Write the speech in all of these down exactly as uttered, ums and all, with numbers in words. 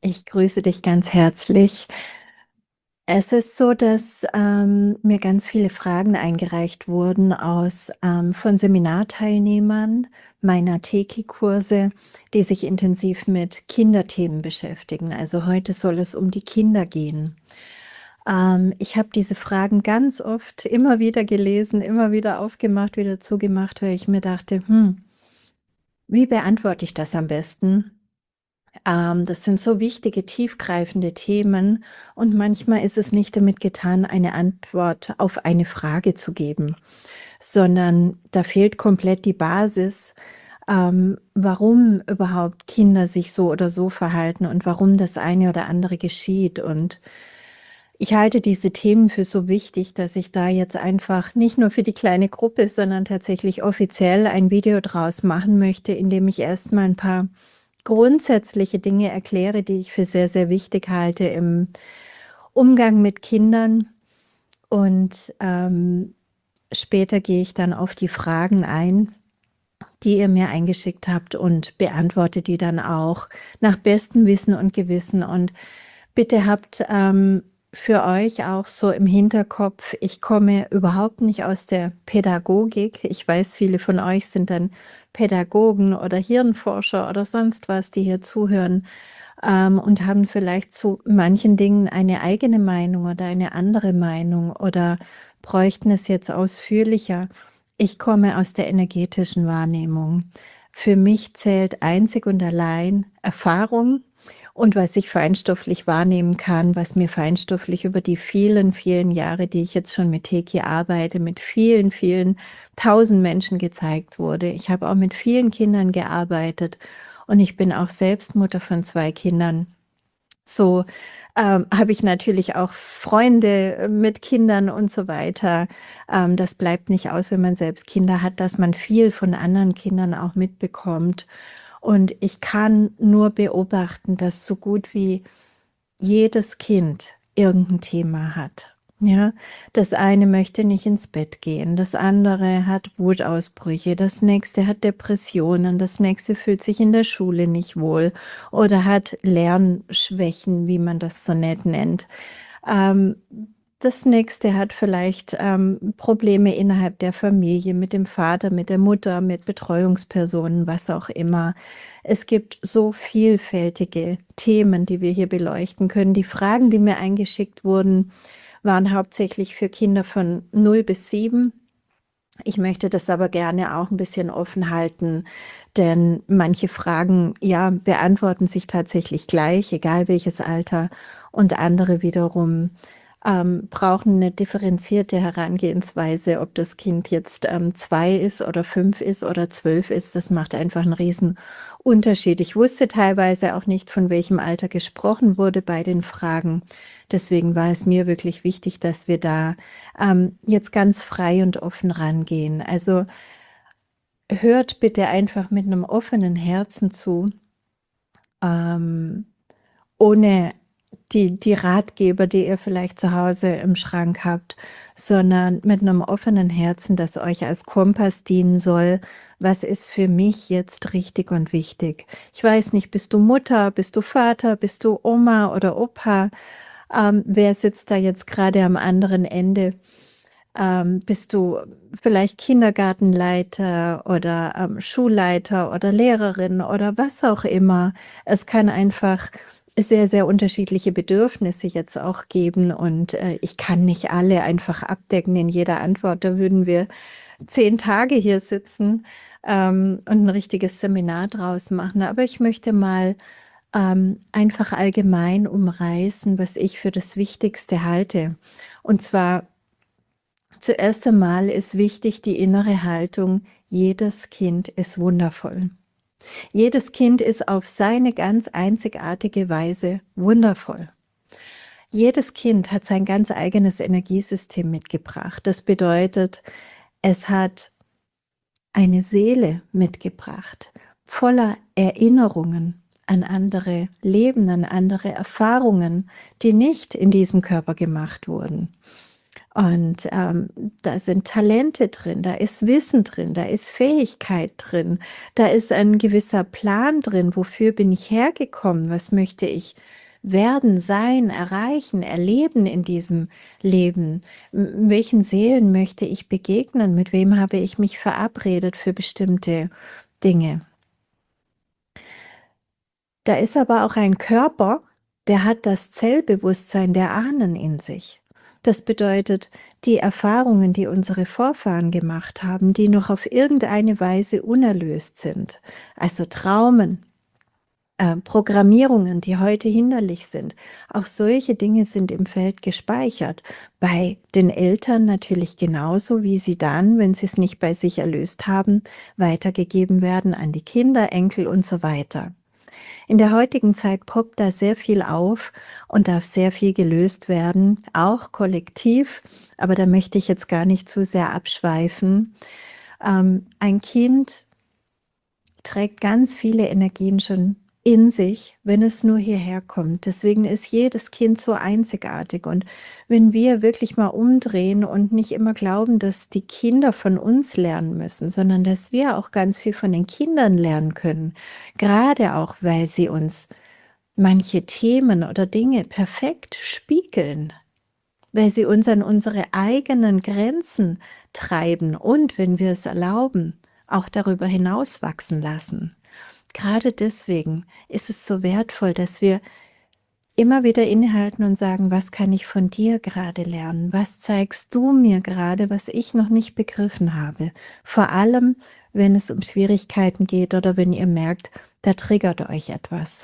Ich grüße dich ganz herzlich. Es ist so, dass, ähm, mir ganz viele Fragen eingereicht wurden aus ähm, von Seminarteilnehmern meiner Teki-Kurse, die sich intensiv mit Kinderthemen beschäftigen. Also, heute soll es um die Kinder gehen. Ähm, ich habe diese Fragen ganz oft immer wieder gelesen, immer wieder aufgemacht, wieder zugemacht, weil ich mir dachte: „Hm, wie beantworte ich das am besten?“ Ähm, das sind so wichtige, tiefgreifende Themen und manchmal ist es nicht damit getan, eine Antwort auf eine Frage zu geben, sondern da fehlt komplett die Basis, ähm, warum überhaupt Kinder sich so oder so verhalten und warum das eine oder andere geschieht. Und ich halte diese Themen für so wichtig, dass ich da jetzt einfach nicht nur für die kleine Gruppe, sondern tatsächlich offiziell ein Video draus machen möchte, in dem ich erst mal 'n paar grundsätzliche Dinge erkläre, die ich für sehr, sehr wichtig halte im Umgang mit Kindern. Und, ähm, später gehe ich dann auf die Fragen ein, die ihr mir eingeschickt habt und beantworte die dann auch nach bestem Wissen und Gewissen. Und bitte habt, ähm, für euch auch so im Hinterkopf, ich komme überhaupt nicht aus der Pädagogik. Ich weiß, viele von euch sind dann Pädagogen oder Hirnforscher oder sonst was, die hier zuhören, ähm, und haben vielleicht zu manchen Dingen eine eigene Meinung oder eine andere Meinung oder bräuchten es jetzt ausführlicher. Ich komme aus der energetischen Wahrnehmung. Für mich zählt einzig und allein Erfahrung und was ich feinstofflich wahrnehmen kann, was mir feinstofflich über die vielen, vielen Jahre, die ich jetzt schon mit Teki arbeite, mit vielen, vielen tausend Menschen gezeigt wurde. Ich habe auch mit vielen Kindern gearbeitet und ich bin auch selbst Mutter von zwei Kindern. So, ähm, habe ich natürlich auch Freunde mit Kindern und so weiter. Ähm, das bleibt nicht aus, wenn man selbst Kinder hat, dass man viel von anderen Kindern auch mitbekommt. Und ich kann nur beobachten, dass so gut wie jedes Kind irgend 'n Thema hat, ja? Das eine möchte nicht ins Bett gehen, das andere hat Wutausbrüche, das nächste hat Depressionen, das nächste fühlt sich in der Schule nicht wohl oder hat Lernschwächen, wie man das so nett nennt. Ähm, das nächste hat vielleicht, ähm, Probleme innerhalb der Familie mit dem Vater, mit der Mutter, mit Betreuungspersonen, was auch immer. Es gibt so vielfältige Themen, die wir hier beleuchten können. Die Fragen, die mir eingeschickt wurden, waren hauptsächlich für Kinder von null bis sieben. Ich möchte das aber gerne auch 'n bisschen offen halten, denn manche Fragen, ja, beantworten sich tatsächlich gleich, egal welches Alter, und andere wiederum, ähm, brauchen 'ne differenzierte Herangehensweise. Ob das Kind jetzt, ähm, zwei ist oder fünf ist oder zwölf ist, das macht einfach 'n Riesenunterschied. Ich wusste teilweise auch nicht, von welchem Alter gesprochen wurde bei den Fragen. Deswegen war es mir wirklich wichtig, dass wir da, ähm, jetzt ganz frei und offen rangehen. Also hört bitte einfach mit 'nem offenen Herzen zu, ähm, ohne die die Ratgeber, die ihr vielleicht zu Hause im Schrank habt, sondern mit 'nem offenen Herzen, das euch als Kompass dienen soll: „Was ist für mich jetzt richtig und wichtig?“ Ich weiß nicht, bist du Mutter, bist du Vater, bist du Oma oder Opa? Ähm, wer sitzt da jetzt grade am anderen Ende? Ähm, bist du vielleicht Kindergartenleiter oder, ähm, Schulleiter oder Lehrerin oder was auch immer? Es kann einfach sehr, sehr unterschiedliche Bedürfnisse jetzt auch geben und, äh, ich kann nicht alle einfach abdecken in jeder Antwort. Da würden wir zehn Tage hier sitzen, ähm, und 'n richtiges Seminar draus machen. Aber ich möchte mal, ähm, einfach allgemein umreißen, was ich für das Wichtigste halte. Und zwar zuerst einmal ist wichtig die innere Haltung: Jedes Kind ist wundervoll. Jedes Kind ist auf seine ganz einzigartige Weise wundervoll. Jedes Kind hat sein ganz eigenes Energiesystem mitgebracht. Das bedeutet, es hat eine Seele mitgebracht, voller Erinnerungen an andere Leben, an andere Erfahrungen, die nicht in diesem Körper gemacht wurden. Und, ähm, da sind Talente drin, da ist Wissen drin, da ist Fähigkeit drin, da ist ein gewisser Plan drin. Wofür bin ich hergekommen? Was möchte ich werden, sein, erreichen, erleben in diesem Leben? M welchen Seelen möchte ich begegnen? Mit wem habe ich mich verabredet für bestimmte Dinge? Da ist aber auch ein Körper, der hat das Zellbewusstsein der Ahnen in sich. Das bedeutet, die Erfahrungen, die unsere Vorfahren gemacht haben, die noch auf irgendeine Weise unerlöst sind, also Traumen, äh, Programmierungen, die heute hinderlich sind, auch solche Dinge sind im Feld gespeichert. Bei den Eltern natürlich genauso, wie sie dann, wenn sie es nicht bei sich erlöst haben, weitergegeben werden an die Kinder, Enkel und so weiter. In der heutigen Zeit poppt da sehr viel auf und darf sehr viel gelöst werden, auch kollektiv, aber da möchte ich jetzt gar nicht zu sehr abschweifen. Ähm, ein Kind trägt ganz viele Energien schon in sich, wenn es nur hierher kommt. Deswegen ist jedes Kind so einzigartig. Und wenn wir wirklich mal umdrehen und nicht immer glauben, dass die Kinder von uns lernen müssen, sondern dass wir auch ganz viel von den Kindern lernen können, gerade auch, weil sie uns manche Themen oder Dinge perfekt spiegeln, weil sie uns an unsere eigenen Grenzen treiben und, wenn wir es erlauben, auch darüber hinaus wachsen lassen. Gerade deswegen ist es so wertvoll, dass wir immer wieder innehalten und sagen: „Was kann ich von dir gerade lernen? Was zeigst du mir gerade, was ich noch nicht begriffen habe?“ Vor allem, wenn es um Schwierigkeiten geht oder wenn ihr merkt, da triggert euch etwas.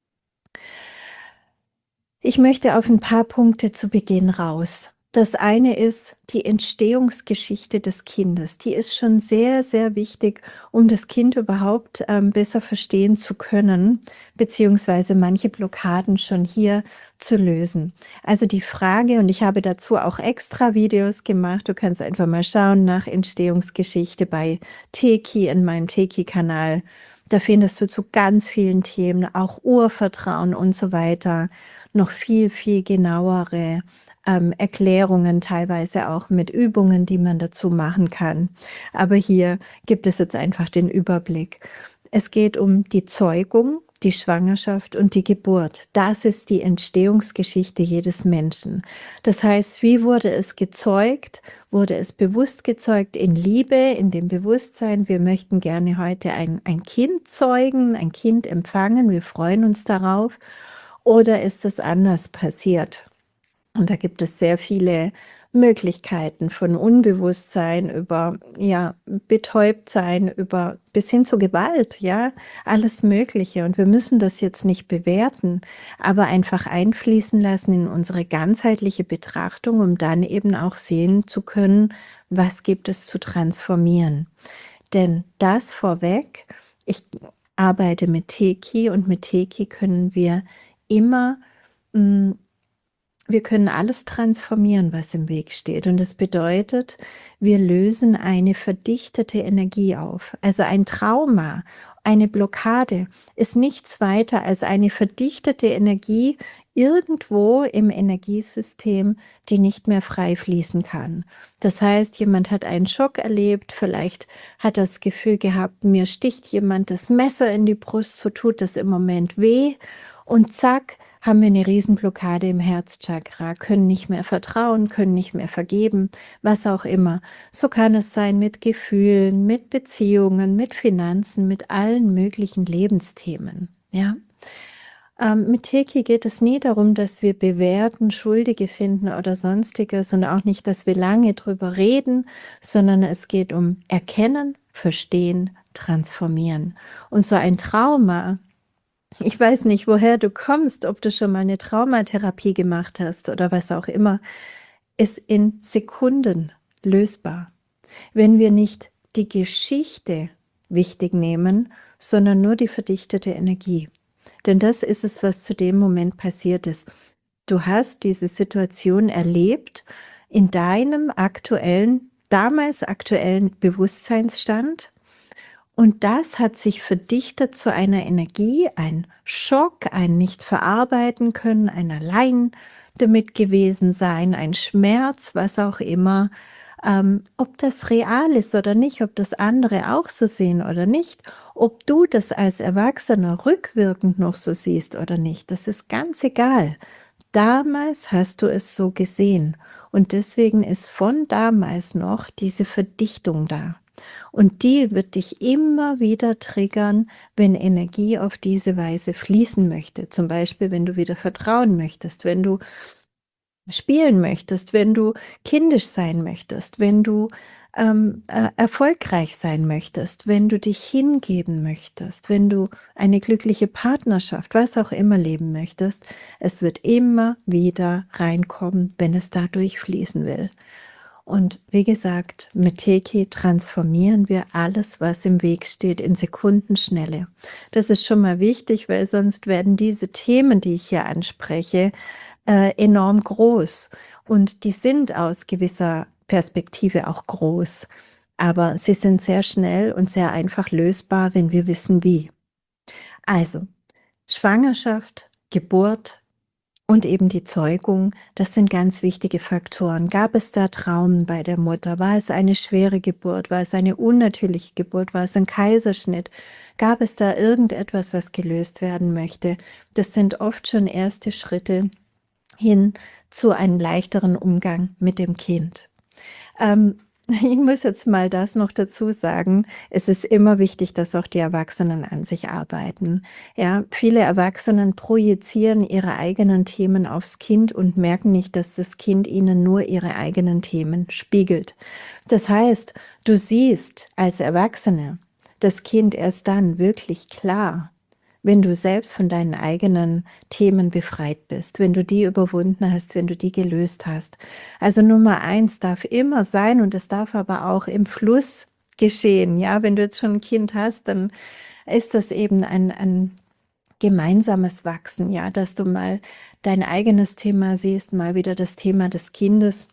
Ich möchte auf ein paar Punkte zu Beginn raus. Das eine ist die Entstehungsgeschichte des Kindes. Die ist schon sehr, sehr wichtig, um das Kind überhaupt, ähm, besser verstehen zu können, beziehungsweise manche Blockaden schon hier zu lösen. Also die Frage, und ich habe dazu auch extra Videos gemacht, du kannst einfach mal schauen nach Entstehungsgeschichte bei Teki in meinem Teki-Kanal. Da findest du zu ganz vielen Themen, auch Urvertrauen und so weiter, noch viel, viel genauere, ähm, Erklärungen, teilweise auch mit Übungen, die man dazu machen kann. Aber hier gibt es jetzt einfach den Überblick. Es geht um die Zeugung, die Schwangerschaft und die Geburt. Das ist die Entstehungsgeschichte jedes Menschen. Das heißt, wie wurde es gezeugt? Wurde es bewusst gezeugt in Liebe, in dem Bewusstsein, wir möchten gerne heute ein, ein Kind zeugen, ein Kind empfangen, wir freuen uns darauf? Oder ist es anders passiert? Und da gibt es sehr viele Möglichkeiten von Unbewusstsein über, ja, Betäubtsein, über bis hin zu Gewalt, ja, alles Mögliche. Und wir müssen das jetzt nicht bewerten, aber einfach einfließen lassen in unsere ganzheitliche Betrachtung, um dann eben auch sehen zu können, was gibt es zu transformieren. Denn das vorweg, ich arbeite mit Teki und mit Teki können wir immer hm, wir können alles transformieren, was im Weg steht. Und das bedeutet, wir lösen eine verdichtete Energie auf. Also ein Trauma, eine Blockade ist nichts weiter als eine verdichtete Energie irgendwo im Energiesystem, die nicht mehr frei fließen kann. Das heißt, jemand hat einen Schock erlebt, vielleicht hat das Gefühl gehabt, mir sticht jemand das Messer in die Brust, so tut das im Moment weh. Und zack, haben wir eine Riesenblockade im Herzchakra, können nicht mehr vertrauen, können nicht mehr vergeben, was auch immer. So kann es sein mit Gefühlen, mit Beziehungen, mit Finanzen, mit allen möglichen Lebensthemen, ja? Ähm, mit Teki geht es nie darum, dass wir bewerten, Schuldige finden oder Sonstiges und auch nicht, dass wir lange drüber reden, sondern es geht um Erkennen, Verstehen, Transformieren. Und so ein Trauma, ich weiß nicht, woher du kommst, ob du schon mal eine Traumatherapie gemacht hast oder was auch immer, ist in Sekunden lösbar, wenn wir nicht die Geschichte wichtig nehmen, sondern nur die verdichtete Energie. Denn das ist es, was zu dem Moment passiert ist. Du hast diese Situation erlebt in deinem aktuellen, damals aktuellen Bewusstseinsstand Und das hat sich verdichtet zu einer Energie, ein Schock, ein nicht verarbeiten können, ein allein damit gewesen sein, ein Schmerz, was auch immer. Ähm, ob das real ist oder nicht, ob das andere auch so sehen oder nicht, ob du das als Erwachsener rückwirkend noch so siehst oder nicht, das ist ganz egal. Damals hast du es so gesehen und deswegen ist von damals noch diese Verdichtung da. Und die wird dich immer wieder triggern, wenn Energie auf diese Weise fließen möchte. Zum Beispiel, wenn du wieder vertrauen möchtest, wenn du spielen möchtest, wenn du kindisch sein möchtest, wenn du ähm, äh, erfolgreich sein möchtest, wenn du dich hingeben möchtest, wenn du eine glückliche Partnerschaft, was auch immer leben möchtest. Es wird immer wieder reinkommen, wenn es da durchfließen will. Und wie gesagt, mit Teki transformieren wir alles, was im Weg steht, in Sekundenschnelle. Das ist schon mal wichtig, weil sonst werden diese Themen, die ich hier anspreche, äh, enorm groß. Und die sind aus gewisser Perspektive auch groß. Aber sie sind sehr schnell und sehr einfach lösbar, wenn wir wissen, wie. Also, Schwangerschaft, Geburt, und eben die Zeugung, das sind ganz wichtige Faktoren. Gab es da Traumen bei der Mutter? War es eine schwere Geburt? War es eine unnatürliche Geburt? War es ein Kaiserschnitt? Gab es da irgendetwas, was gelöst werden möchte? Das sind oft schon erste Schritte hin zu einem leichteren Umgang mit dem Kind. Ähm, ich muss jetzt mal das noch dazu sagen. Es ist immer wichtig, dass auch die Erwachsenen an sich arbeiten. Ja, viele Erwachsenen projizieren ihre eigenen Themen aufs Kind und merken nicht, dass das Kind ihnen nur ihre eigenen Themen spiegelt. Das heißt, du siehst als Erwachsene das Kind erst dann wirklich klar, wenn du selbst von deinen eigenen Themen befreit bist, wenn du die überwunden hast, wenn du die gelöst hast. Also Nummer eins darf immer sein und es darf aber auch im Fluss geschehen. Ja, wenn du jetzt schon ein Kind hast, dann ist das eben ein, ein gemeinsames Wachsen, ja, dass du mal dein eigenes Thema siehst, mal wieder das Thema des Kindes.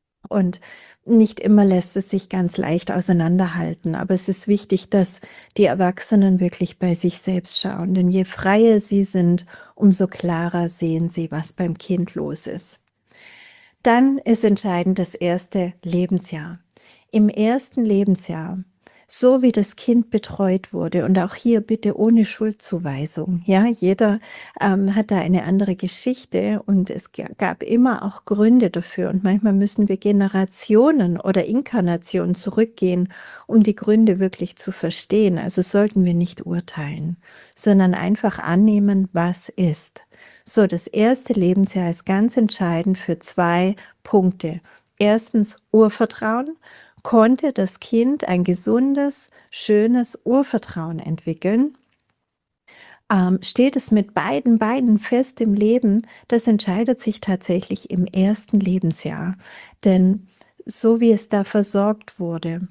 Und nicht immer lässt es sich ganz leicht auseinanderhalten, aber es ist wichtig, dass die Erwachsenen wirklich bei sich selbst schauen, denn je freier sie sind, umso klarer sehen sie, was beim Kind los ist. Dann ist entscheidend das erste Lebensjahr. Im ersten Lebensjahr, so wie das Kind betreut wurde, und auch hier bitte ohne Schuldzuweisung. Ja, jeder ähm, hat da eine andere Geschichte und es gab immer auch Gründe dafür. Und manchmal müssen wir Generationen oder Inkarnationen zurückgehen, um die Gründe wirklich zu verstehen. Also sollten wir nicht urteilen, sondern einfach annehmen, was ist. So, das erste Lebensjahr ist ganz entscheidend für zwei Punkte. Erstens Urvertrauen. Konnte das Kind ein gesundes, schönes Urvertrauen entwickeln? Ähm, steht es mit beiden Beinen fest im Leben? Das entscheidet sich tatsächlich im ersten Lebensjahr. Denn so wie es da versorgt wurde,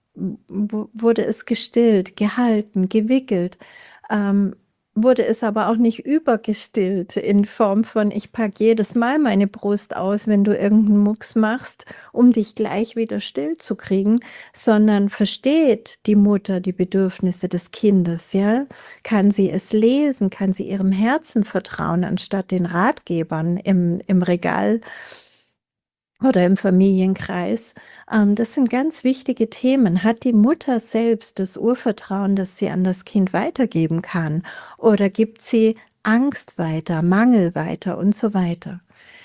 wurde es gestillt, gehalten, gewickelt, ähm, wurde es aber auch nicht übergestillt in Form von, ich packe jedes Mal meine Brust aus, wenn du irgendeinen Mucks machst, um dich gleich wieder still zu kriegen, sondern versteht die Mutter die Bedürfnisse des Kindes, ja? Kann sie es lesen, kann sie ihrem Herzen vertrauen, anstatt den Ratgebern im, im Regal oder im Familienkreis. Ähm, das sind ganz wichtige Themen. Hat die Mutter selbst das Urvertrauen, das sie an das Kind weitergeben kann? Oder gibt sie Angst weiter, Mangel weiter und so weiter?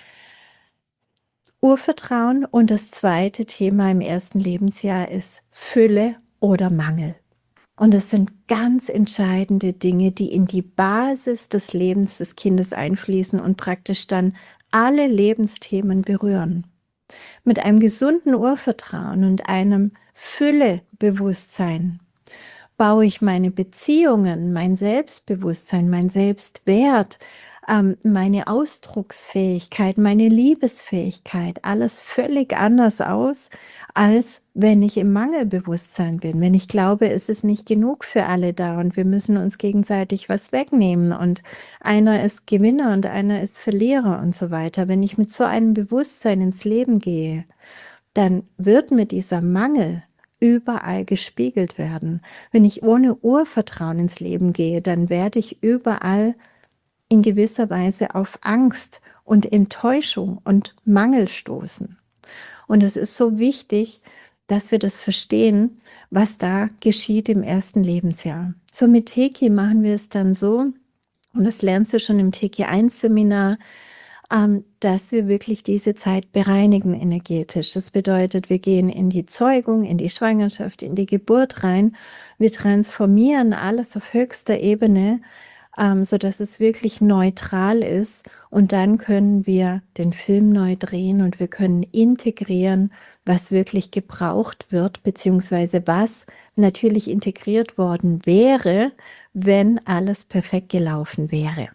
Urvertrauen und das zweite Thema im ersten Lebensjahr ist Fülle oder Mangel. Und es sind ganz entscheidende Dinge, die in die Basis des Lebens des Kindes einfließen und praktisch dann alle Lebensthemen berühren. Mit einem gesunden Urvertrauen und einem Füllebewusstsein baue ich meine Beziehungen, mein Selbstbewusstsein, mein Selbstwert, ähm, meine Ausdrucksfähigkeit, meine Liebesfähigkeit, alles völlig anders aus, als wenn ich im Mangelbewusstsein bin, wenn ich glaube, es ist nicht genug für alle da und wir müssen uns gegenseitig was wegnehmen und einer ist Gewinner und einer ist Verlierer und so weiter. Wenn ich mit so einem Bewusstsein ins Leben gehe, dann wird mir dieser Mangel überall gespiegelt werden. Wenn ich ohne Urvertrauen ins Leben gehe, dann werde ich überall in gewisser Weise auf Angst und Enttäuschung und Mangel stoßen. Und es ist so wichtig, dass wir das verstehen, was da geschieht im ersten Lebensjahr. So mit Teki machen wir es dann so, und das lernst du schon im Teki eins Seminar, ähm, dass wir wirklich diese Zeit bereinigen energetisch. Das bedeutet, wir gehen in die Zeugung, in die Schwangerschaft, in die Geburt rein. Wir transformieren alles auf höchster Ebene, ähm, sodass es wirklich neutral ist. Und dann können wir den Film neu drehen und wir können integrieren, was wirklich gebraucht wird, beziehungsweise was natürlich integriert worden wäre, wenn alles perfekt gelaufen wäre.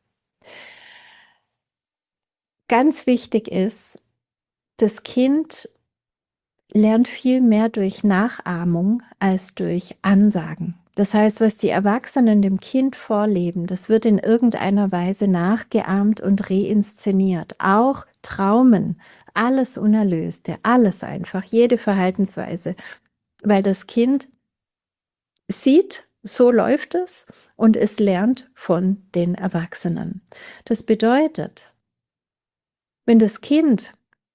Ganz wichtig ist, das Kind lernt viel mehr durch Nachahmung als durch Ansagen. Das heißt, was die Erwachsenen dem Kind vorleben, das wird in irgendeiner Weise nachgeahmt und reinszeniert. Auch Traumen, alles Unerlöste, alles einfach, jede Verhaltensweise, weil das Kind sieht, so läuft es und es lernt von den Erwachsenen. Das bedeutet, wenn das Kind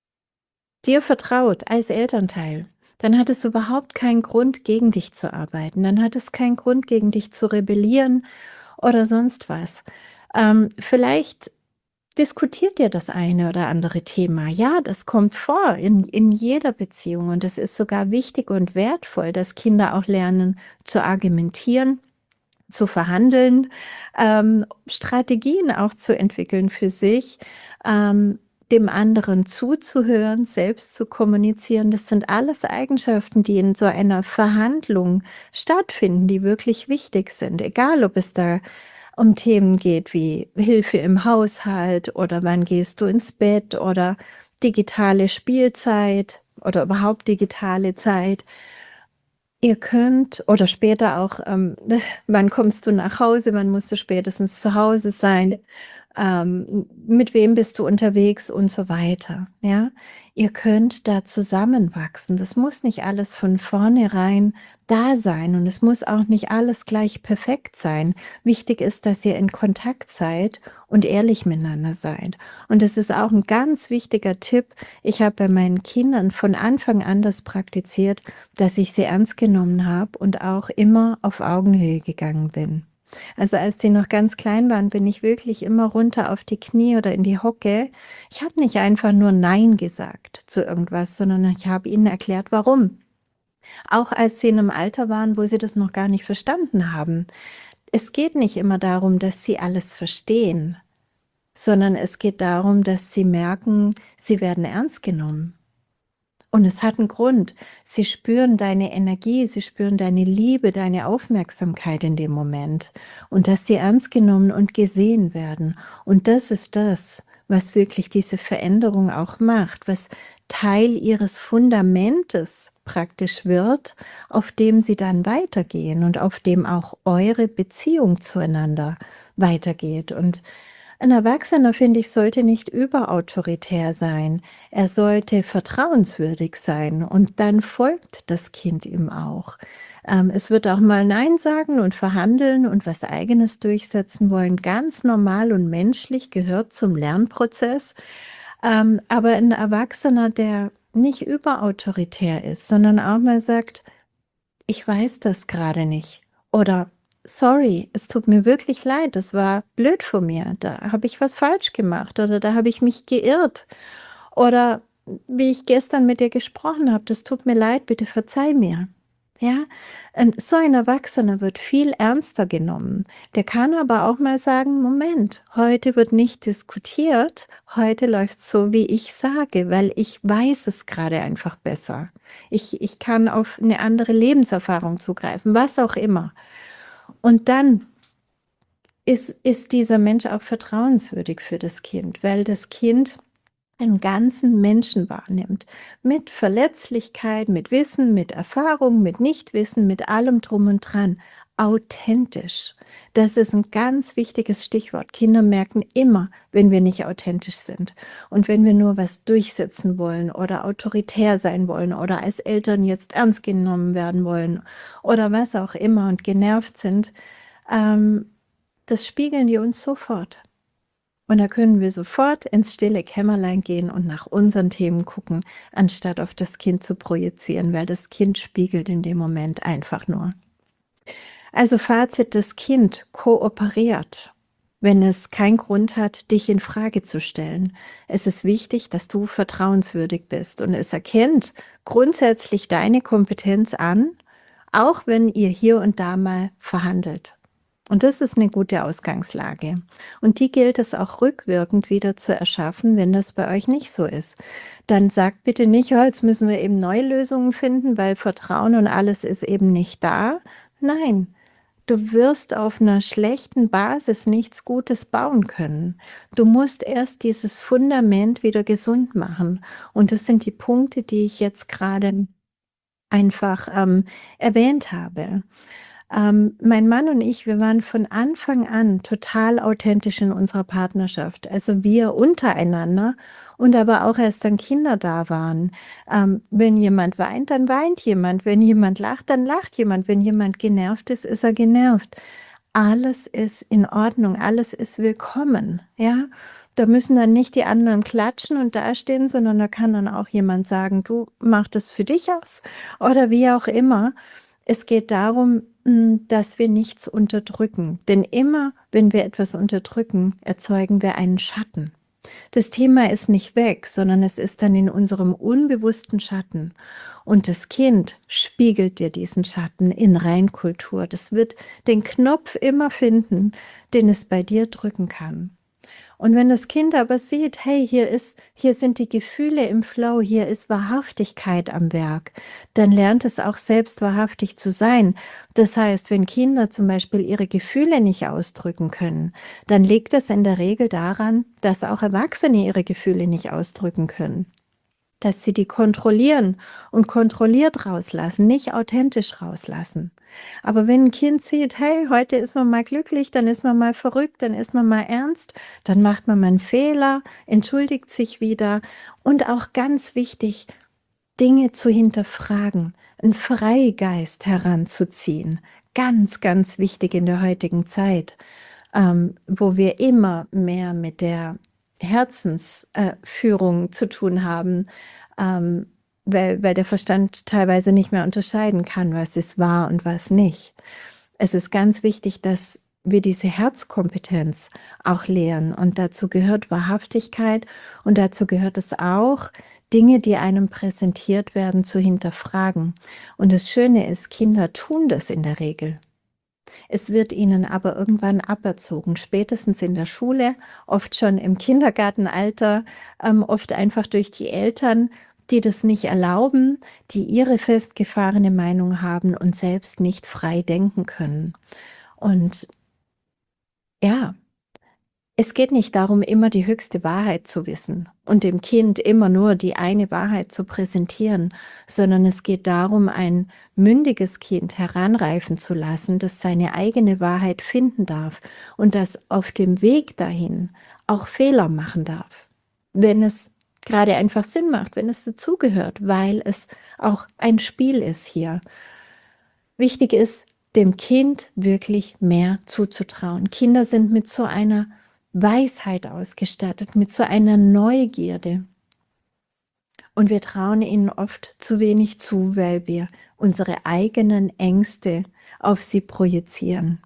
dir vertraut als Elternteil, dann hat es überhaupt keinen Grund, gegen dich zu arbeiten. Dann hat es keinen Grund, gegen dich zu rebellieren oder sonst was. Ähm, vielleicht diskutiert ihr das eine oder andere Thema. Ja, das kommt vor in, in jeder Beziehung und es ist sogar wichtig und wertvoll, dass Kinder auch lernen zu argumentieren, zu verhandeln, ähm, Strategien auch zu entwickeln für sich, ähm, dem anderen zuzuhören, selbst zu kommunizieren. Das sind alles Eigenschaften, die in so einer Verhandlung stattfinden, die wirklich wichtig sind. Egal, ob es da um Themen geht wie Hilfe im Haushalt oder wann gehst du ins Bett oder digitale Spielzeit oder überhaupt digitale Zeit. Ihr könnt oder später auch, ähm, wann kommst du nach Hause, wann musst du spätestens zu Hause sein, ähm, mit wem bist du unterwegs und so weiter, ja? Ihr könnt da zusammenwachsen. Das muss nicht alles von vornherein da sein und es muss auch nicht alles gleich perfekt sein. Wichtig ist, dass ihr in Kontakt seid und ehrlich miteinander seid. Und das ist auch ein ganz wichtiger Tipp. Ich habe bei meinen Kindern von Anfang an das praktiziert, dass ich sie ernst genommen habe und auch immer auf Augenhöhe gegangen bin. Also als die noch ganz klein waren, bin ich wirklich immer runter auf die Knie oder in die Hocke. Ich habe nicht einfach nur Nein gesagt zu irgendwas, sondern ich habe ihnen erklärt, warum. Auch als sie in einem Alter waren, wo sie das noch gar nicht verstanden haben. Es geht nicht immer darum, dass sie alles verstehen, sondern es geht darum, dass sie merken, sie werden ernst genommen. Und es hat einen Grund. Sie spüren deine Energie, sie spüren deine Liebe, deine Aufmerksamkeit in dem Moment und dass sie ernst genommen und gesehen werden. Und das ist das, was wirklich diese Veränderung auch macht, was Teil ihres Fundamentes praktisch wird, auf dem sie dann weitergehen und auf dem auch eure Beziehung zueinander weitergeht. Und ein Erwachsener, finde ich, sollte nicht überautoritär sein. Er sollte vertrauenswürdig sein und dann folgt das Kind ihm auch. Ähm, es wird auch mal Nein sagen und verhandeln und was Eigenes durchsetzen wollen. Ganz normal und menschlich, gehört zum Lernprozess. Ähm, aber ein Erwachsener, der nicht überautoritär ist, sondern auch mal sagt, ich weiß das gerade nicht oder sorry, es tut mir wirklich leid, das war blöd von mir, da habe ich was falsch gemacht oder da habe ich mich geirrt oder wie ich gestern mit dir gesprochen habe, das tut mir leid, bitte verzeih mir. Ja, und so ein Erwachsener wird viel ernster genommen. Der kann aber auch mal sagen, Moment, heute wird nicht diskutiert, heute läuft es so, wie ich sage, weil ich weiß es gerade einfach besser. Ich, ich kann auf eine andere Lebenserfahrung zugreifen, was auch immer. Und dann ist, ist dieser Mensch auch vertrauenswürdig für das Kind, weil das Kind einen ganzen Menschen wahrnimmt. Mit Verletzlichkeit, mit Wissen, mit Erfahrung, mit Nichtwissen, mit allem drum und dran. Authentisch. Das ist ein ganz wichtiges Stichwort. Kinder merken immer, wenn wir nicht authentisch sind und wenn wir nur was durchsetzen wollen oder autoritär sein wollen oder als Eltern jetzt ernst genommen werden wollen oder was auch immer und genervt sind, ähm, das spiegeln die uns sofort. Und da können wir sofort ins stille Kämmerlein gehen und nach unseren Themen gucken, anstatt auf das Kind zu projizieren, weil das Kind spiegelt in dem Moment einfach nur. Also Fazit: Das Kind kooperiert, wenn es keinen Grund hat, dich in Frage zu stellen. Es ist wichtig, dass du vertrauenswürdig bist und es erkennt grundsätzlich deine Kompetenz an, auch wenn ihr hier und da mal verhandelt. Und das ist eine gute Ausgangslage. Und die gilt es auch rückwirkend wieder zu erschaffen, wenn das bei euch nicht so ist. Dann sagt bitte nicht: „Ja, jetzt müssen wir eben neue Lösungen finden, weil Vertrauen und alles ist eben nicht da.“ Nein, du wirst auf einer schlechten Basis nichts Gutes bauen können. Du musst erst dieses Fundament wieder gesund machen. Und das sind die Punkte, die ich jetzt gerade einfach, ähm, erwähnt habe. Ähm, mein Mann und ich, wir waren von Anfang an total authentisch in unserer Partnerschaft. Also wir untereinander und aber auch als dann Kinder da waren. Ähm, wenn jemand weint, dann weint jemand. Wenn jemand lacht, dann lacht jemand. Wenn jemand genervt ist, ist er genervt. Alles ist in Ordnung, alles ist willkommen, ja? Da müssen dann nicht die anderen klatschen und dastehen, sondern da kann dann auch jemand sagen: „Du, mach das für dich aus“, oder wie auch immer. Es geht darum, hm, dass wir nichts unterdrücken, denn immer, wenn wir etwas unterdrücken, erzeugen wir einen Schatten. Das Thema ist nicht weg, sondern es ist dann in unserem unbewussten Schatten. Und das Kind spiegelt dir diesen Schatten in Reinkultur. Das wird den Knopf immer finden, den es bei dir drücken kann. Und wenn das Kind aber sieht: „Hey, hier ist hier sind die Gefühle im Flow, hier ist Wahrhaftigkeit am Werk“, dann lernt es auch selbst wahrhaftig zu sein. Das heißt, wenn Kinder zum Beispiel ihre Gefühle nicht ausdrücken können, dann liegt das in der Regel daran, dass auch Erwachsene ihre Gefühle nicht ausdrücken können. Dass sie die kontrollieren und kontrolliert rauslassen, nicht authentisch rauslassen. Aber wenn ein Kind sieht: „Hey, heute ist man mal glücklich, dann ist man mal verrückt, dann ist man mal ernst, dann macht man mal 'n Fehler, entschuldigt sich wieder“, und auch ganz wichtig, Dinge zu hinterfragen, 'n Freigeist heranzuziehen. Ganz, ganz wichtig in der heutigen Zeit, ähm, wo wir immer mehr mit der Herzensführung äh, Führung zu tun haben, ähm, weil weil der Verstand teilweise nicht mehr unterscheiden kann, was ist wahr und was nicht. Es ist ganz wichtig, dass wir diese Herzkompetenz auch lehren und dazu gehört Wahrhaftigkeit und dazu gehört es auch, Dinge, die einem präsentiert werden, zu hinterfragen. Und das Schöne ist, Kinder tun das in der Regel. Es wird ihnen aber irgendwann aberzogen, spätestens in der Schule, oft schon im Kindergartenalter, ähm, oft einfach durch die Eltern, die das nicht erlauben, die ihre festgefahrene Meinung haben und selbst nicht frei denken können. Und ja, es geht nicht darum, immer die höchste Wahrheit zu wissen und dem Kind immer nur die eine Wahrheit zu präsentieren, sondern es geht darum, ein mündiges Kind heranreifen zu lassen, das seine eigene Wahrheit finden darf und das auf dem Weg dahin auch Fehler machen darf, wenn es gerade einfach Sinn macht, wenn es dazugehört, weil es auch ein Spiel ist hier. Wichtig ist, dem Kind wirklich mehr zuzutrauen. Kinder sind mit so einer Weisheit ausgestattet, mit so einer Neugierde. Und wir trauen ihnen oft zu wenig zu, weil wir unsere eigenen Ängste auf sie projizieren.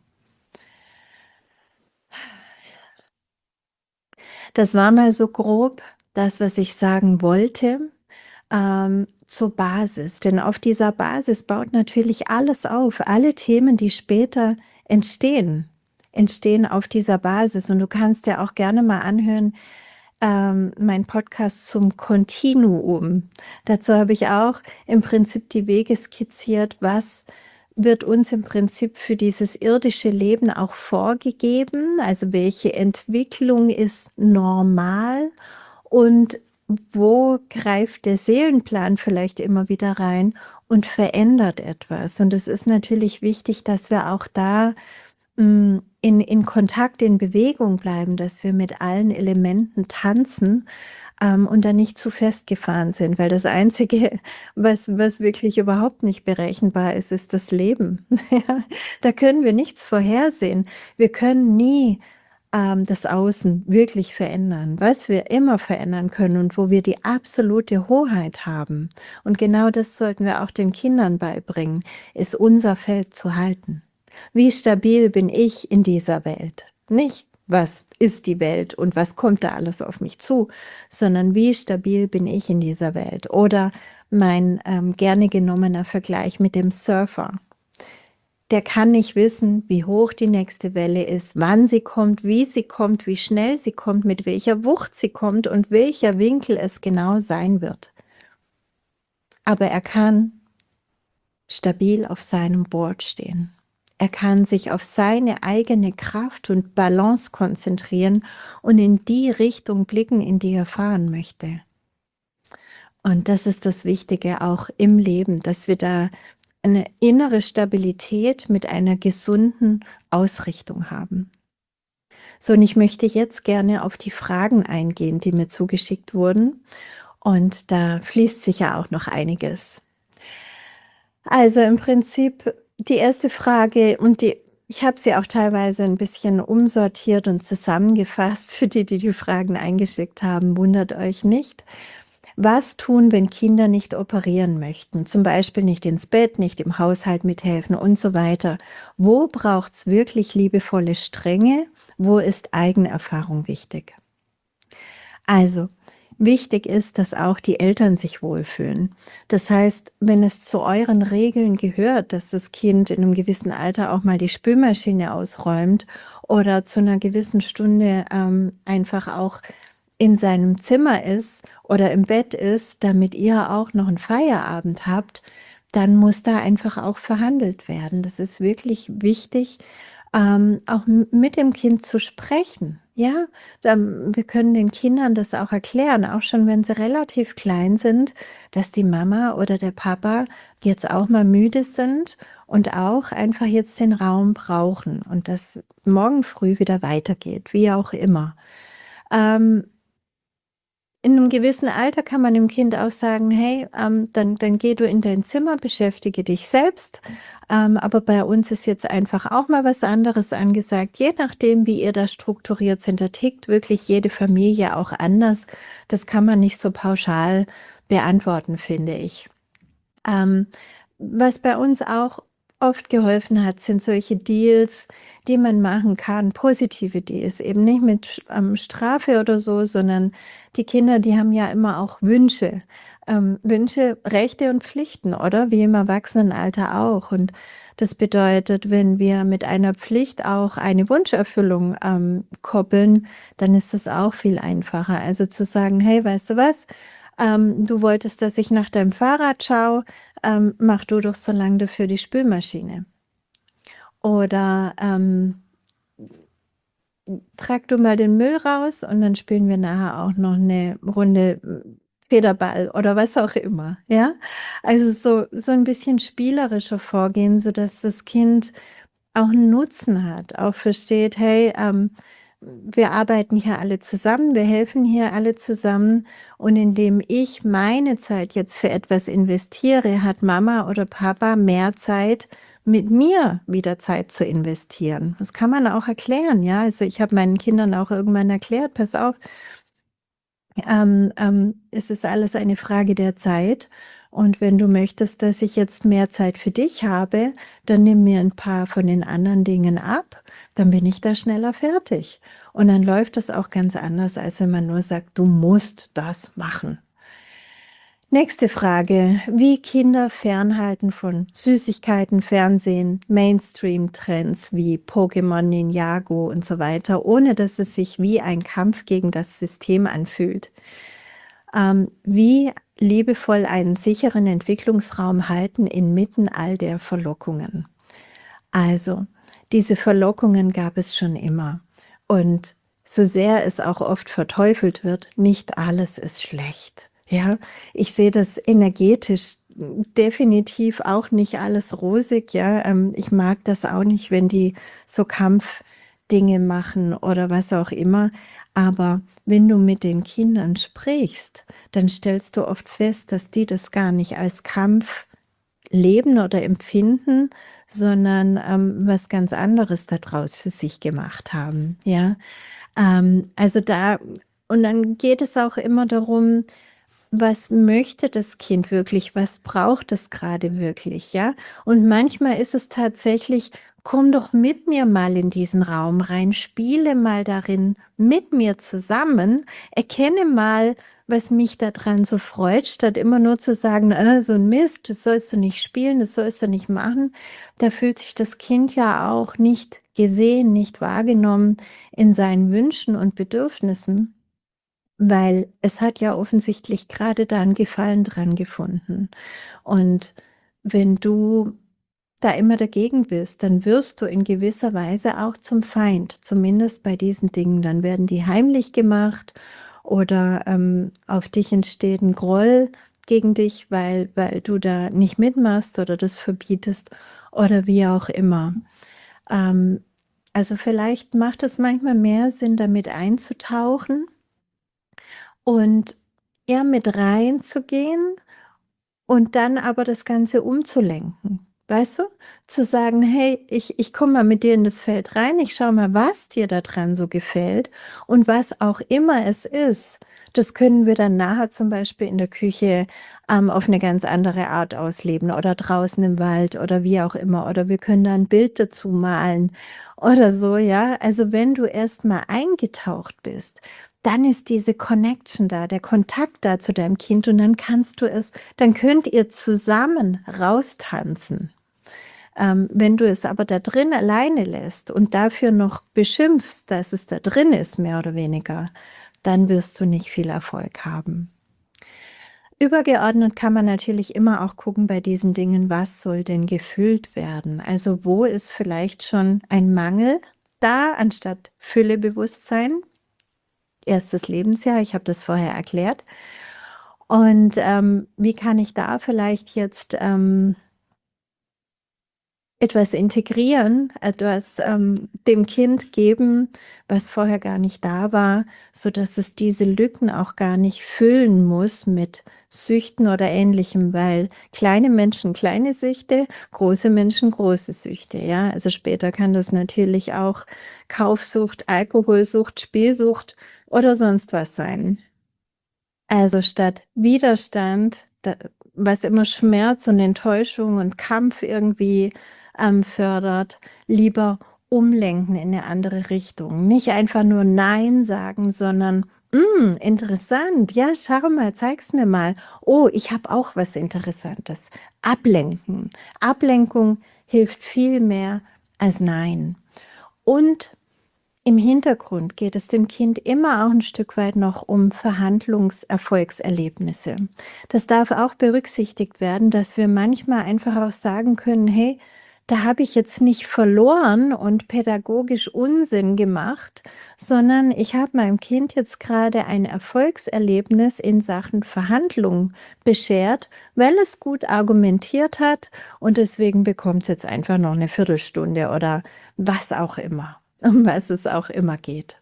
Das war mal so grob das, was ich sagen wollte, ähm, zur Basis. Denn auf dieser Basis baut natürlich alles auf. Alle Themen, die später entstehen, entstehen auf dieser Basis. Und du kannst dir auch gerne mal anhören, ähm, mein Podcast zum Kontinuum. Dazu habe ich auch im Prinzip die Wege skizziert, was wird uns im Prinzip für dieses irdische Leben auch vorgegeben, also welche Entwicklung ist normal und wo greift der Seelenplan vielleicht immer wieder rein und verändert etwas. Und es ist natürlich wichtig, dass wir auch da hm, in in Kontakt, in Bewegung bleiben, dass wir mit allen Elementen tanzen, ähm, und dann nicht zu festgefahren sind, weil das Einzige, was was wirklich überhaupt nicht berechenbar ist, ist das Leben. Ja, da können wir nichts vorhersehen. Wir können nie, ähm, das Außen wirklich verändern. Was wir immer verändern können und wo wir die absolute Hoheit haben, und genau das sollten wir auch den Kindern beibringen, ist unser Feld zu halten. Wie stabil bin ich in dieser Welt? Nicht, was ist die Welt und was kommt da alles auf mich zu, sondern wie stabil bin ich in dieser Welt? Oder mein ähm, gerne genommener Vergleich mit dem Surfer. Der kann nicht wissen, wie hoch die nächste Welle ist, wann sie kommt, wie sie kommt, wie schnell sie kommt, mit welcher Wucht sie kommt und welcher Winkel es genau sein wird. Aber er kann stabil auf seinem Board stehen. Er kann sich auf seine eigene Kraft und Balance konzentrieren und in die Richtung blicken, in die er fahren möchte. Und das ist das Wichtige auch im Leben, dass wir da eine innere Stabilität mit einer gesunden Ausrichtung haben. So, und ich möchte jetzt gerne auf die Fragen eingehen, die mir zugeschickt wurden. Und da fließt sicher auch noch einiges. Also im Prinzip die erste Frage, und die ich habe sie auch teilweise ein bisschen umsortiert und zusammengefasst für die, die die Fragen eingeschickt haben. Wundert euch nicht. Was tun, wenn Kinder nicht operieren möchten? Zum Beispiel nicht ins Bett, nicht im Haushalt mithelfen und so weiter. Wo braucht es wirklich liebevolle Strenge? Wo ist Eigenerfahrung wichtig? Also, wichtig ist, dass auch die Eltern sich wohlfühlen. Das heißt, wenn es zu euren Regeln gehört, dass das Kind in einem gewissen Alter auch mal die Spülmaschine ausräumt oder zu einer gewissen Stunde ähm, einfach auch in seinem Zimmer ist oder im Bett ist, damit ihr auch noch einen Feierabend habt, dann muss da einfach auch verhandelt werden. Das ist wirklich wichtig, ähm, auch m mit dem Kind zu sprechen, ja? Ähm, wir können den Kindern das auch erklären, auch schon wenn sie relativ klein sind, dass die Mama oder der Papa jetzt auch mal müde sind und auch einfach jetzt den Raum brauchen und das morgen früh wieder weitergeht, wie auch immer. Ähm in einem gewissen Alter kann man dem Kind auch sagen: „Hey, ähm, dann dann geh du in dein Zimmer, beschäftige dich selbst, ähm, aber bei uns ist jetzt einfach auch mal was anderes angesagt.“ Je nachdem, wie ihr da strukturiert sind, da tickt wirklich jede Familie auch anders. Das kann man nicht so pauschal beantworten, finde ich. Ähm, was bei uns auch oft geholfen hat, sind solche Deals, die man machen kann, positive Deals, eben nicht mit Sch ähm, Strafe oder so, sondern die Kinder, die haben ja immer auch Wünsche. Ähm, Wünsche, Rechte und Pflichten, oder? Wie im Erwachsenenalter auch. Und das bedeutet, wenn wir mit einer Pflicht auch eine Wunscherfüllung, ähm, koppeln, dann ist das auch viel einfacher. Also zu sagen: „Hey, weißt du was? Ähm, du wolltest, dass ich nach deinem Fahrrad schaue, ähm, mach du doch so lang dafür die Spülmaschine. Oder, ähm, trag du mal den Müll raus und dann spielen wir nachher auch noch eine Runde, hm, Federball oder was auch immer, ja? Also, so so ein bisschen spielerischer vorgehen, sodass das Kind auch 'n Nutzen hat, auch versteht: „Hey, ähm, wir arbeiten hier alle zusammen, wir helfen hier alle zusammen und indem ich meine Zeit jetzt für etwas investiere, hat Mama oder Papa mehr Zeit, mit mir wieder Zeit zu investieren.“ Das kann man auch erklären, ja? Also, ich habe meinen Kindern auch irgendwann erklärt: „Pass auf, ähm, ähm, es ist alles eine Frage der Zeit. Und wenn du möchtest, dass ich jetzt mehr Zeit für dich habe, dann nimm mir ein paar von den anderen Dingen ab, dann bin ich da schneller fertig. Und dann läuft das auch ganz anders, als wenn man nur sagt: „Du musst das machen.“ Nächste Frage: Wie Kinder fernhalten von Süßigkeiten, Fernsehen, Mainstream-Trends wie Pokémon, Ninjago und so weiter, ohne dass es sich wie ein Kampf gegen das System anfühlt. Ähm, wie liebevoll einen sicheren Entwicklungsraum halten inmitten all der Verlockungen. Also, diese Verlockungen gab es schon immer. Und so sehr es auch oft verteufelt wird, nicht alles ist schlecht. Ja, ich sehe das energetisch definitiv auch nicht alles rosig, ja. Ähm, ich mag das auch nicht, wenn die so Kampfdinge machen oder was auch immer. Aber wenn du mit den Kindern sprichst, dann stellst du oft fest, dass die das gar nicht als Kampf leben oder empfinden, sondern ähm, was ganz anderes daraus für sich gemacht haben, ja. Ähm, also da und dann geht es auch immer darum, was möchte das Kind wirklich? Was braucht es gerade wirklich, ja? Und manchmal ist es tatsächlich: „Komm doch mit mir mal in diesen Raum rein, spiele mal darin mit mir zusammen, erkenne mal, was mich da dran so freut“, statt immer nur zu sagen: „Äh, so 'n Mist, das sollst du nicht spielen, das sollst du nicht machen.“ Da fühlt sich das Kind ja auch nicht gesehen, nicht wahrgenommen in seinen Wünschen und Bedürfnissen. Weil es hat ja offensichtlich gerade da 'n Gefallen dran gefunden. Und wenn du da immer dagegen bist, dann wirst du in gewisser Weise auch zum Feind, zumindest bei diesen Dingen. Dann werden die heimlich gemacht oder, ähm, auf dich entsteht 'n Groll gegen dich, weil weil du da nicht mitmachst oder das verbietest oder wie auch immer. Ähm, also vielleicht macht es manchmal mehr Sinn, da mit einzutauchen und eher mit reinzugehen und dann aber das Ganze umzulenken. Weißt du? Zu sagen: „Hey, ich ich komme mal mit dir in das Feld rein. Ich schaue mal, was dir da dran so gefällt und was auch immer es ist, das können wir dann nachher zum Beispiel in der Küche, ähm, auf 'ne ganz andere Art ausleben oder draußen im Wald oder wie auch immer. Oder wir können da 'n Bild dazu malen oder so“, ja? Also, wenn du erst mal eingetaucht bist, dann ist diese Connection da, der Kontakt da zu deinem Kind und dann kannst du es dann könnt ihr zusammen raustanzen. Ähm, wenn du es aber da drin alleine lässt und dafür noch beschimpfst, dass es da drin ist, mehr oder weniger, dann wirst du nicht viel Erfolg haben. Übergeordnet kann man natürlich immer auch gucken bei diesen Dingen, was soll denn gefüllt werden? Also, wo ist vielleicht schon ein Mangel da anstatt Füllebewusstsein? Erstes Lebensjahr, ich habe das vorher erklärt. Und, ähm, wie kann ich da vielleicht jetzt, ähm etwas integrieren, etwas, ähm, dem Kind geben, was vorher gar nicht da war, sodass es diese Lücken auch gar nicht füllen muss mit Süchten oder Ähnlichem, weil kleine Menschen kleine Süchte, große Menschen große Süchte, ja? Also, später kann das natürlich auch Kaufsucht, Alkoholsucht, Spielsucht oder sonst was sein. Also, statt Widerstand, da was immer Schmerz und Enttäuschung und Kampf irgendwie, ähm, fördert, lieber umlenken in 'ne andere Richtung. Nicht einfach nur „Nein“ sagen, sondern: „Hm, interessant. Ja, schau mal, zeig's mir mal. Oh, ich habe auch was Interessantes.“ Ablenken. Ablenkung hilft viel mehr als „Nein“. Und im Hintergrund geht es dem Kind immer auch 'n Stück weit noch um Verhandlungserfolgserlebnisse. Das darf auch berücksichtigt werden, dass wir manchmal einfach auch sagen können: „Hey, da habe ich jetzt nicht verloren und pädagogisch Unsinn gemacht, sondern ich habe meinem Kind jetzt grade ein Erfolgserlebnis in Sachen Verhandlung beschert, weil es gut argumentiert hat und deswegen bekommt's jetzt einfach noch 'ne Viertelstunde“, oder was auch immer, um was es auch immer geht.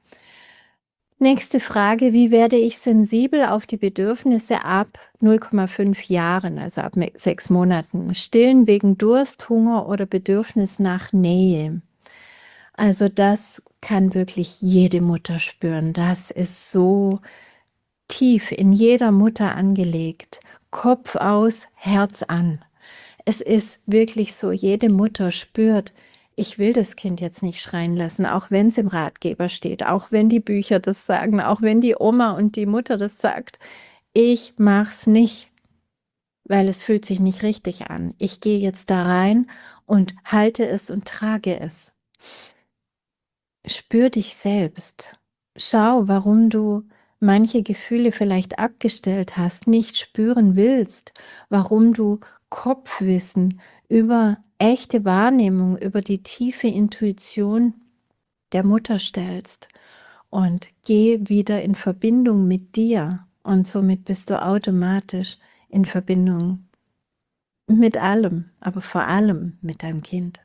Nächste Frage: „Wie werde ich sensibel auf die Bedürfnisse ab null Komma fünf Jahren, also ab me sechs Monaten? Stillen wegen Durst, Hunger oder Bedürfnis nach Nähe?“ Also, das kann wirklich jede Mutter spüren. Das ist so tief in jeder Mutter angelegt. Kopf aus, Herz an. Es ist wirklich so, jede Mutter spürt: „Ich will das Kind jetzt nicht schreien lassen, auch wenn's im Ratgeber steht, auch wenn die Bücher das sagen, auch wenn die Oma und die Mutter das sagt. Ich mache es nicht, weil es fühlt sich nicht richtig an. Ich gehe jetzt da rein und halte es und trage es.“ Spür dich selbst. Schau, warum du manche Gefühle vielleicht abgestellt hast, nicht spüren willst, warum du Kopfwissen über echte Wahrnehmung, über die tiefe Intuition der Mutter stellst und geh wieder in Verbindung mit dir und somit bist du automatisch in Verbindung Mit allem, aber vor allem mit deinem Kind.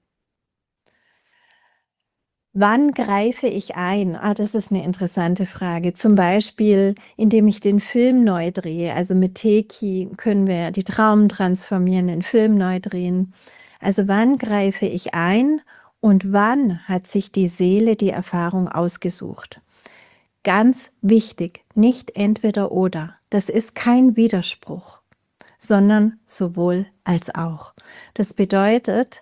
Wann greife ich ein? Ah, das ist 'ne interessante Frage. Zum Beispiel, indem ich den Film neu drehe. Also, mit Teki können wir die Traumen transformieren, den Film neu drehen. Also, wann greife ich ein und wann hat sich die Seele die Erfahrung ausgesucht? Ganz wichtig, nicht entweder oder. Das ist kein Widerspruch, sondern sowohl als auch. Das bedeutet,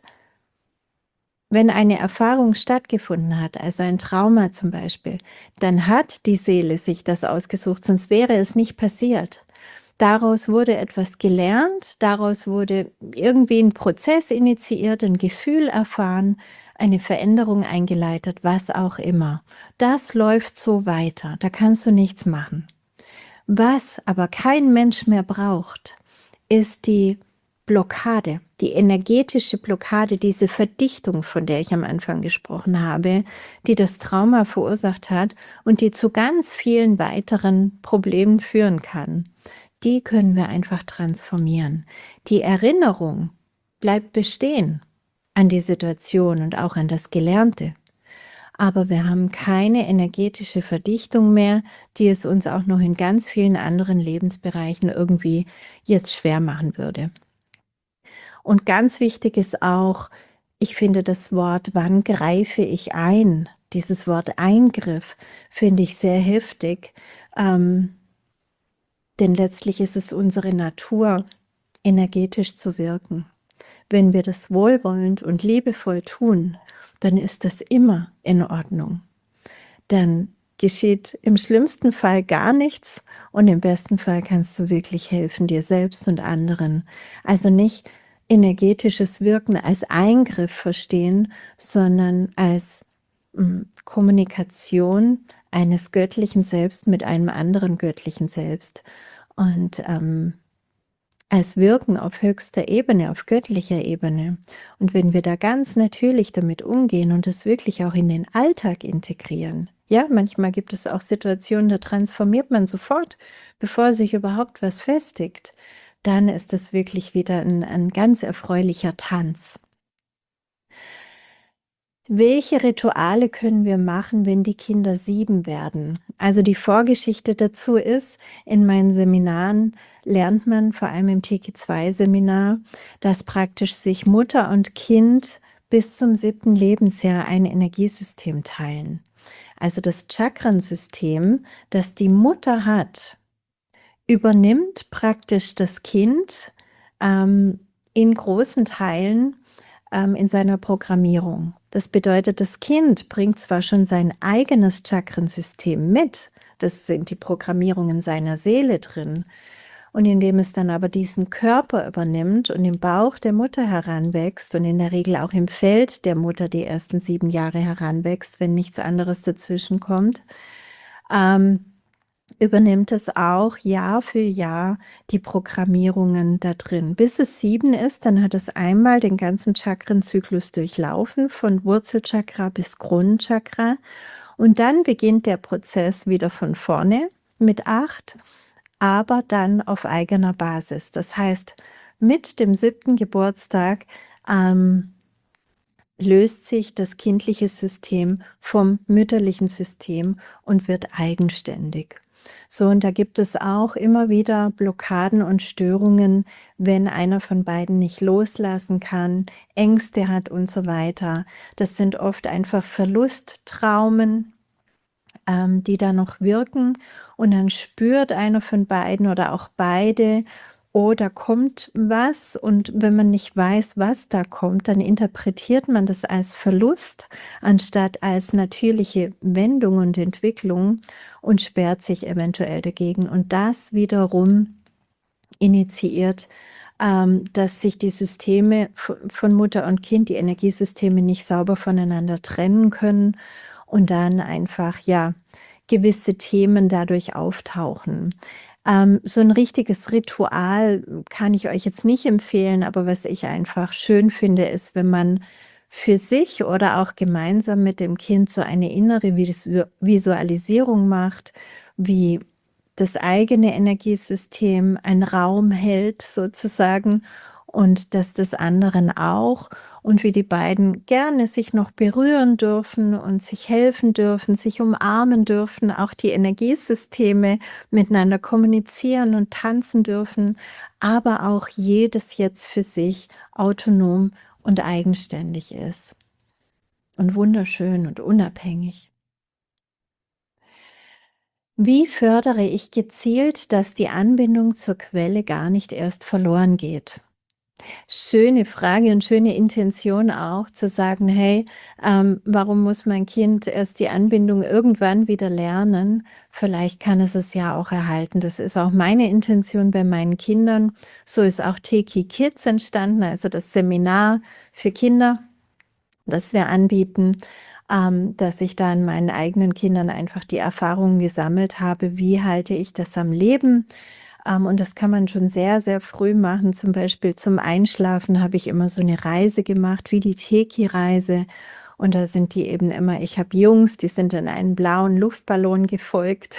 wenn eine Erfahrung stattgefunden hat, also ein Trauma zum Beispiel, dann hat die Seele sich das ausgesucht, sonst wäre es nicht passiert. Daraus wurde etwas gelernt, daraus wurde irgendwie 'n Prozess initiiert, 'n Gefühl erfahren, eine Veränderung eingeleitet, was auch immer. Das läuft so weiter, da kannst du nichts machen. Was aber kein Mensch mehr braucht, ist die Blockade, die energetische Blockade, diese Verdichtung, von der ich am Anfang gesprochen habe, die das Trauma verursacht hat und die zu ganz vielen weiteren Problemen führen kann. Die können wir einfach transformieren. Die Erinnerung bleibt bestehen an die Situation und auch an das Gelernte. Aber wir haben keine energetische Verdichtung mehr, die es uns auch noch in ganz vielen anderen Lebensbereichen irgendwie jetzt schwer machen würde. Und ganz wichtig ist auch, ich finde das Wort: „Wann greife ich ein?“ Dieses Wort Eingriff finde ich sehr heftig, ähm, denn letztlich ist es unsere Natur, energetisch zu wirken. Wenn wir das wohlwollend und liebevoll tun, dann ist das immer in Ordnung. Dann geschieht im schlimmsten Fall gar nichts und im besten Fall kannst du wirklich helfen, dir selbst und anderen. Also, nicht energetisches Wirken als Eingriff verstehen, sondern als, hm, Kommunikation eines göttlichen Selbst mit einem anderen göttlichen Selbst und, ähm, als Wirken auf höchster Ebene, auf göttlicher Ebene. Und wenn wir da ganz natürlich damit umgehen und das wirklich auch in den Alltag integrieren ja, manchmal gibt es auch Situationen, da transformiert man sofort, bevor sich überhaupt was festigt. Dann ist das wirklich wieder 'n ein ganz erfreulicher Tanz. Welche Rituale können wir machen, wenn die Kinder sieben werden? Also, die Vorgeschichte dazu ist, in meinen Seminaren lernt man, vor allem im Teki zwei Seminar, dass praktisch sich Mutter und Kind bis zum siebten Lebensjahr ein Energiesystem teilen. Also, das Chakrensystem, das die Mutter hat, übernimmt praktisch das Kind, ähm, in großen Teilen, ähm, in seiner Programmierung. Das bedeutet, das Kind bringt zwar schon sein eigenes Chakrensystem mit, das sind die Programmierungen seiner Seele drin. Und indem es dann aber diesen Körper übernimmt und im Bauch der Mutter heranwächst und in der Regel auch im Feld der Mutter die ersten sieben Jahre heranwächst, wenn nichts anderes dazwischenkommt, ähm, übernimmt es auch Jahr für Jahr die Programmierungen da drin. Bis es sieben ist, dann hat es einmal den ganzen Chakrenzyklus durchlaufen, von Wurzelchakra bis Kronenchakra. Und dann beginnt der Prozess wieder von vorne mit acht, aber dann auf eigener Basis. Das heißt, mit dem siebten Geburtstag, ähm, löst sich das kindliche System vom mütterlichen System und wird eigenständig. So, und da gibt es auch immer wieder Blockaden und Störungen, wenn einer von beiden nicht loslassen kann, Ängste hat und so weiter. Das sind oft einfach Verlusttraumen, ähm, die da noch wirken und dann spürt einer von beiden oder auch beide: „Oh, da kommt was“, und wenn man nicht weiß, was da kommt, dann interpretiert man das als Verlust anstatt als natürliche Wendung und Entwicklung und sperrt sich eventuell dagegen. Und das wiederum initiiert, ähm, dass sich die Systeme v von Mutter und Kind, die Energiesysteme nicht sauber voneinander trennen können und dann einfach, ja, gewisse Themen dadurch auftauchen. Ähm, so 'n richtiges Ritual kann ich euch jetzt nicht empfehlen, aber was ich einfach schön finde, ist, wenn man für sich oder auch gemeinsam mit dem Kind so eine innere Visu Visualisierung macht, wie das eigene Energiesystem einen Raum hält sozusagen und das des anderen auch und wie die beiden gerne sich noch berühren dürfen und sich helfen dürfen, sich umarmen dürfen, auch die Energiesysteme miteinander kommunizieren und tanzen dürfen, aber auch jedes jetzt für sich autonom und eigenständig ist und wunderschön und unabhängig. Wie fördere ich gezielt, dass die Anbindung zur Quelle gar nicht erst verloren geht? Schöne Frage und schöne Intention auch zu sagen: „Hey, ähm, warum muss mein Kind erst die Anbindung irgendwann wieder lernen? Vielleicht kann es es ja auch erhalten.“ Das ist auch meine Intention bei meinen Kindern. So ist auch Teki Kids entstanden, also das Seminar für Kinder, das wir anbieten, ähm, dass ich da an meinen eigenen Kindern einfach die Erfahrungen gesammelt habe, wie halte ich das am Leben? Ähm, und das kann man schon sehr, sehr früh machen. Zum Beispiel zum Einschlafen habe ich immer so eine Reise gemacht, wie die Teki-Reise. Und da sind die eben immer ich habe Jungs, die sind in einen blauen Luftballon gefolgt.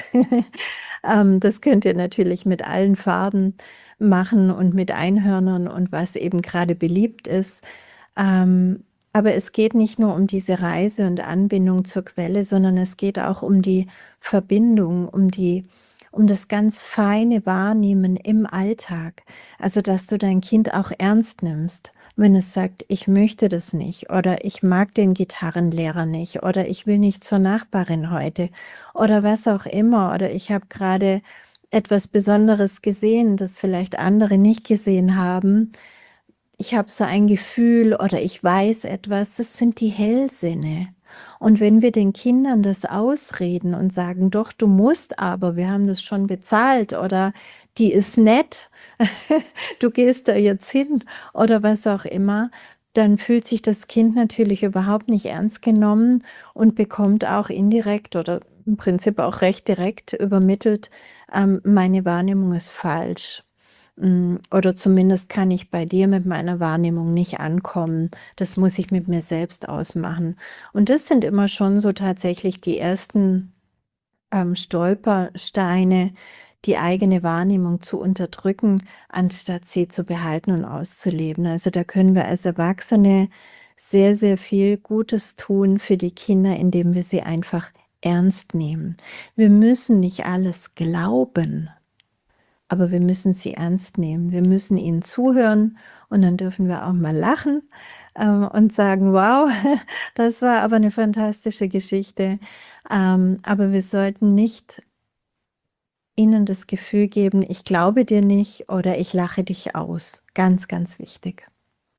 Ähm, das könnt ihr natürlich mit allen Farben machen und mit Einhörnern und was eben gerade beliebt ist. Ähm, aber es geht nicht nur um diese Reise und Anbindung zur Quelle, sondern es geht auch um die Verbindung, um die um das ganz feine Wahrnehmen im Alltag. Also, dass du dein Kind auch ernst nimmst, wenn es sagt: „Ich möchte das nicht“ oder „Ich mag den Gitarrenlehrer nicht“ oder „Ich will nicht zur Nachbarin heute“ oder was auch immer oder „Ich habe gerade etwas Besonderes gesehen, das vielleicht andere nicht gesehen haben. Ich habe so ein Gefühl oder ich weiß etwas“, das sind die Hellsinne. Und wenn wir den Kindern das ausreden und sagen: „Doch, du musst aber, wir haben das schon bezahlt“ oder „Die ist nett, du gehst da jetzt hin“ oder was auch immer, dann fühlt sich das Kind natürlich überhaupt nicht ernst genommen und bekommt auch indirekt oder im Prinzip auch recht direkt übermittelt, ähm, meine Wahrnehmung ist falsch. Hm, oder zumindest kann ich bei dir mit meiner Wahrnehmung nicht ankommen. Das muss ich mit mir selbst ausmachen. Und das sind immer schon so tatsächlich die ersten, ähm, Stolpersteine, die eigene Wahrnehmung zu unterdrücken, anstatt sie zu behalten und auszuleben. Also, da können wir als Erwachsene sehr, sehr viel Gutes tun für die Kinder, indem wir sie einfach ernst nehmen. Wir müssen nicht alles glauben. Aber wir müssen sie ernst nehmen. Wir müssen ihnen zuhören und dann dürfen wir auch mal lachen, ähm, und sagen: „Wow, das war aber eine fantastische Geschichte.“ Ähm, aber wir sollten nicht ihnen das Gefühl geben: „Ich glaube dir nicht“ oder „Ich lache dich aus.“ Ganz, ganz wichtig.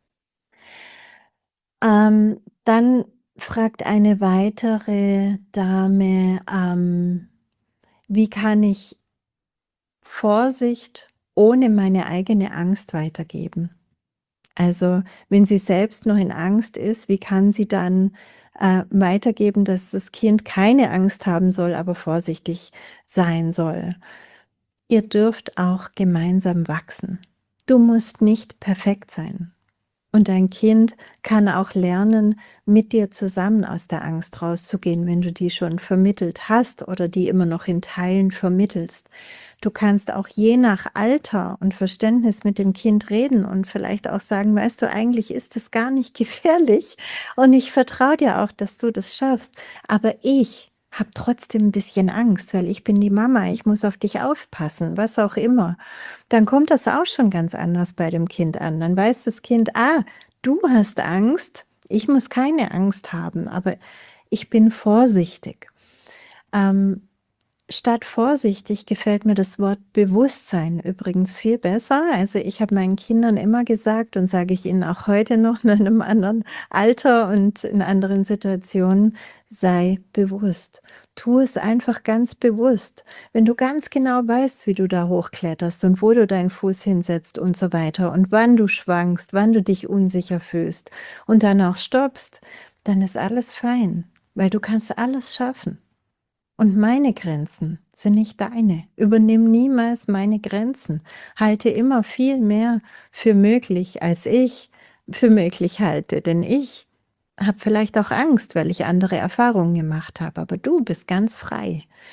Ähm, dann fragt eine weitere Dame, ähm: „Wie kann ich Vorsicht ohne meine eigene Angst weitergeben?“ Also, wenn sie selbst noch in Angst ist, wie kann sie dann, äh, weitergeben, dass das Kind keine Angst haben soll, aber vorsichtig sein soll? Ihr dürft auch gemeinsam wachsen. Du musst nicht perfekt sein. Und dein Kind kann auch lernen, mit dir zusammen aus der Angst rauszugehen, wenn du die schon vermittelt hast oder die immer noch in Teilen vermittelst. Du kannst auch je nach Alter und Verständnis mit dem Kind reden und vielleicht auch sagen: „Weißt du, eigentlich ist es gar nicht gefährlich und ich vertraue dir auch, dass du das schaffst. Aber ich habe trotzdem ein bisschen Angst, weil ich bin die Mama, ich muss auf dich aufpassen“, was auch immer. Dann kommt das auch schon ganz anders bei dem Kind an. Dann weiß das Kind: „Ah, du hast Angst, ich muss keine Angst haben, aber ich bin vorsichtig.“ Ähm, Statt vorsichtig gefällt mir das Wort Bewusstsein übrigens viel besser. Also, ich habe meinen Kindern immer gesagt und sage ich ihnen auch heute noch in einem anderen Alter und in anderen Situationen: „Sei bewusst. Tu es einfach ganz bewusst. Wenn du ganz genau weißt, wie du da hochkletterst und wo du deinen Fuß hinsetzt und so weiter und wann du schwankst, wann du dich unsicher fühlst und dann auch stoppst, dann ist alles fein, weil du kannst alles schaffen.“ Und meine Grenzen sind nicht deine. Übernimm niemals meine Grenzen. Halte immer viel mehr für möglich, als ich für möglich halte. Denn ich habe vielleicht auch Angst, weil ich andere Erfahrungen gemacht habe, aber du bist ganz frei.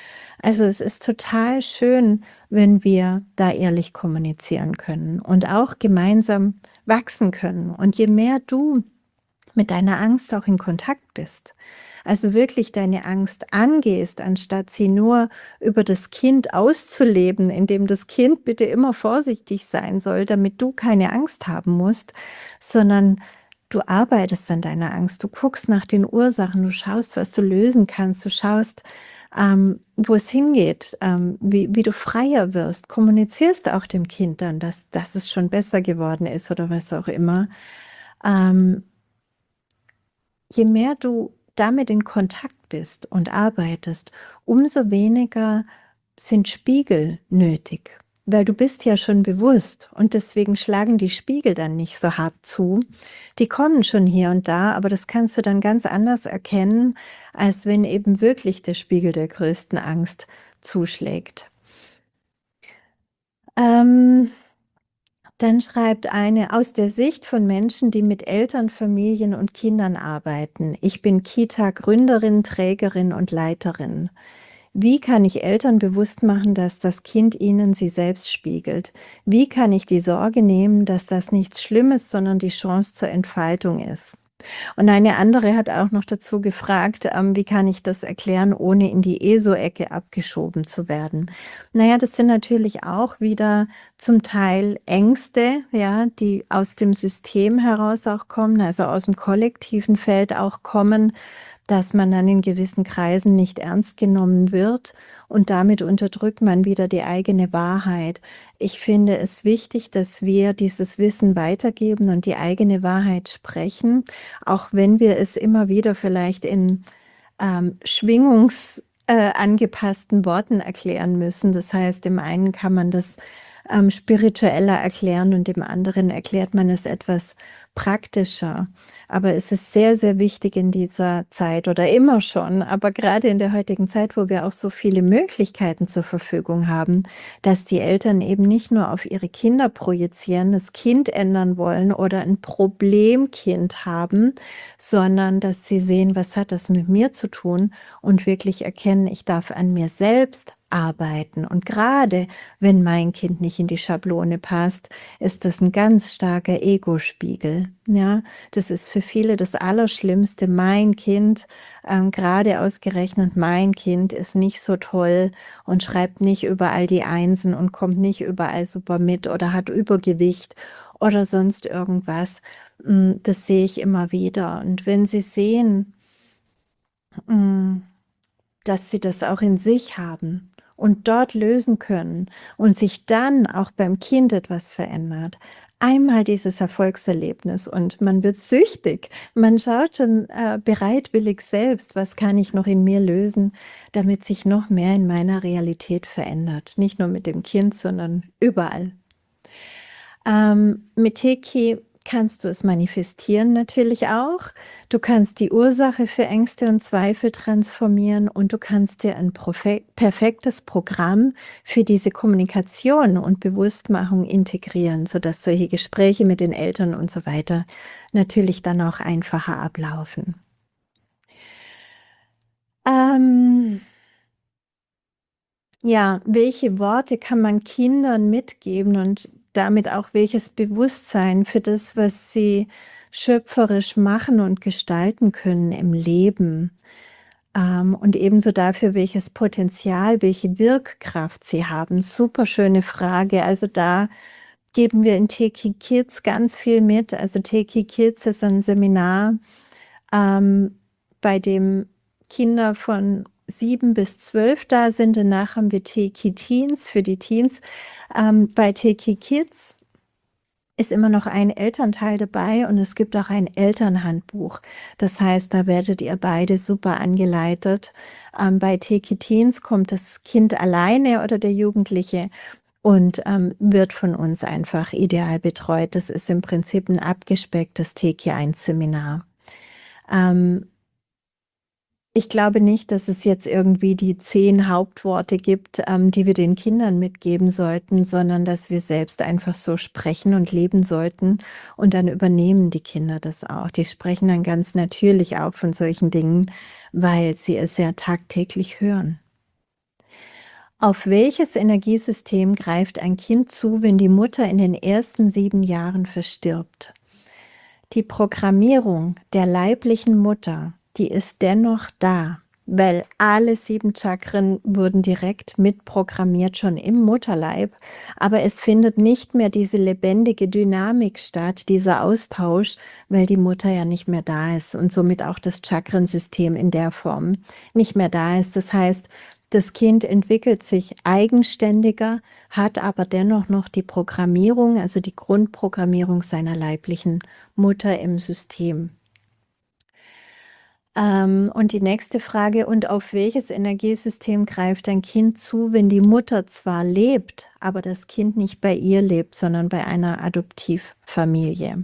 Also, es ist total schön, wenn wir da ehrlich kommunizieren können und auch gemeinsam wachsen können. Und je mehr du mit deiner Angst auch in Kontakt bist, also wirklich deine Angst angehst, anstatt sie nur über das Kind auszuleben, indem das Kind bitte immer vorsichtig sein soll, damit du keine Angst haben musst, sondern du arbeitest an deiner Angst. Du guckst nach den Ursachen, du schaust, was du lösen kannst, du schaust, ähm, wo es hingeht, ähm, wie, wie du freier wirst, kommunizierst auch dem Kind dann, dass, dass es schon besser geworden ist oder was auch immer. Ähm, Je mehr du damit in Kontakt bist und arbeitest, umso weniger sind Spiegel nötig, weil du bist ja schon bewusst und deswegen schlagen die Spiegel dann nicht so hart zu. Die kommen schon hier und da, aber das kannst du dann ganz anders erkennen, als wenn eben wirklich der Spiegel der größten Angst zuschlägt. Ähm, Dann schreibt eine: „Aus der Sicht von Menschen, die mit Eltern, Familien und Kindern arbeiten. Ich bin Kita-Gründerin, Trägerin und Leiterin. Wie kann ich Eltern bewusst machen, dass das Kind ihnen sie selbst spiegelt? Wie kann ich die Sorge nehmen, dass das nichts Schlimmes, sondern die Chance zur Entfaltung ist?“ Und eine andere hat auch noch dazu gefragt, ähm, wie kann ich das erklären, ohne in die E S O-Ecke abgeschoben zu werden? Naja, das sind natürlich auch wieder zum Teil Ängste, ja, die aus dem System heraus auch kommen, also aus dem kollektiven Feld auch kommen, dass man dann in gewissen Kreisen nicht ernst genommen wird und damit unterdrückt man wieder die eigene Wahrheit. Ich finde es wichtig, dass wir dieses Wissen weitergeben und die eigene Wahrheit sprechen, auch wenn wir es immer wieder vielleicht in ähm, schwingungs äh, angepassten Worten erklären müssen. Das heißt, dem einen kann man das ähm, spiritueller erklären und dem anderen erklärt man es etwas praktischer. Aber es ist sehr, sehr wichtig in dieser Zeit oder immer schon, aber gerade in der heutigen Zeit, wo wir auch so viele Möglichkeiten zur Verfügung haben, dass die Eltern eben nicht nur auf ihre Kinder projizieren, das Kind ändern wollen oder ein Problemkind haben, sondern dass sie sehen, was hat das mit mir zu tun und wirklich erkennen, ich darf an mir selbst arbeiten. Und gerade wenn mein Kind nicht in die Schablone passt, ist das ein ganz starker Ego-Spiegel. Ja, das ist für viele das Allerschlimmste. Mein Kind, ähm, gerade ausgerechnet mein Kind, ist nicht so toll und schreibt nicht überall die Einsen und kommt nicht überall super mit oder hat Übergewicht oder sonst irgendwas. Mm, Das sehe ich immer wieder. Und wenn Sie sehen, mm, dass Sie das auch in sich haben und dort lösen können und sich dann auch beim Kind etwas verändert. Einmal dieses Erfolgserlebnis und man wird süchtig. Man schaut schon äh, bereitwillig selbst, was kann ich noch in mir lösen, damit sich noch mehr in meiner Realität verändert. Nicht nur mit dem Kind, sondern überall. Ähm, mit Teki kannst du es manifestieren natürlich auch. Du kannst die Ursache für Ängste und Zweifel transformieren und du kannst dir ein profe- perfektes Programm für diese Kommunikation und Bewusstmachung integrieren, sodass solche Gespräche mit den Eltern und so weiter natürlich dann auch einfacher ablaufen. Ähm, Ja, welche Worte kann man Kindern mitgeben und damit auch welches Bewusstsein für das, was sie schöpferisch machen und gestalten können im Leben? Ähm, und ebenso dafür, welches Potenzial, welche Wirkkraft sie haben. Super schöne Frage. Also da geben wir in Teki Kids ganz viel mit. Also Teki Kids ist ein Seminar, ähm, bei dem Kinder von sieben bis zwölf da sind. Danach haben wir Teki Teens für die Teens. Ähm, bei Teki Kids ist immer noch ein Elternteil dabei und es gibt auch ein Elternhandbuch. Das heißt, da werdet ihr beide super angeleitet. Ähm, bei Teki Teens kommt das Kind alleine oder der Jugendliche und ähm, wird von uns einfach ideal betreut. Das ist im Prinzip ein abgespecktes Teki eins Seminar. Ähm, Ich glaube nicht, dass es jetzt irgendwie die zehn Hauptworte gibt, ähm, die wir den Kindern mitgeben sollten, sondern dass wir selbst einfach so sprechen und leben sollten und dann übernehmen die Kinder das auch. Die sprechen dann ganz natürlich auch von solchen Dingen, weil sie es ja tagtäglich hören. Auf welches Energiesystem greift ein Kind zu, wenn die Mutter in den ersten sieben Jahren verstirbt? Die Programmierung der leiblichen Mutter, die ist dennoch da, weil alle sieben Chakren wurden direkt mitprogrammiert, schon im Mutterleib, aber es findet nicht mehr diese lebendige Dynamik statt, dieser Austausch, weil die Mutter ja nicht mehr da ist und somit auch das Chakrensystem in der Form nicht mehr da ist. Das heißt, das Kind entwickelt sich eigenständiger, hat aber dennoch noch die Programmierung, also die Grundprogrammierung seiner leiblichen Mutter im System. Ähm, und die nächste Frage: Und auf welches Energiesystem greift ein Kind zu, wenn die Mutter zwar lebt, aber das Kind nicht bei ihr lebt, sondern bei einer Adoptivfamilie?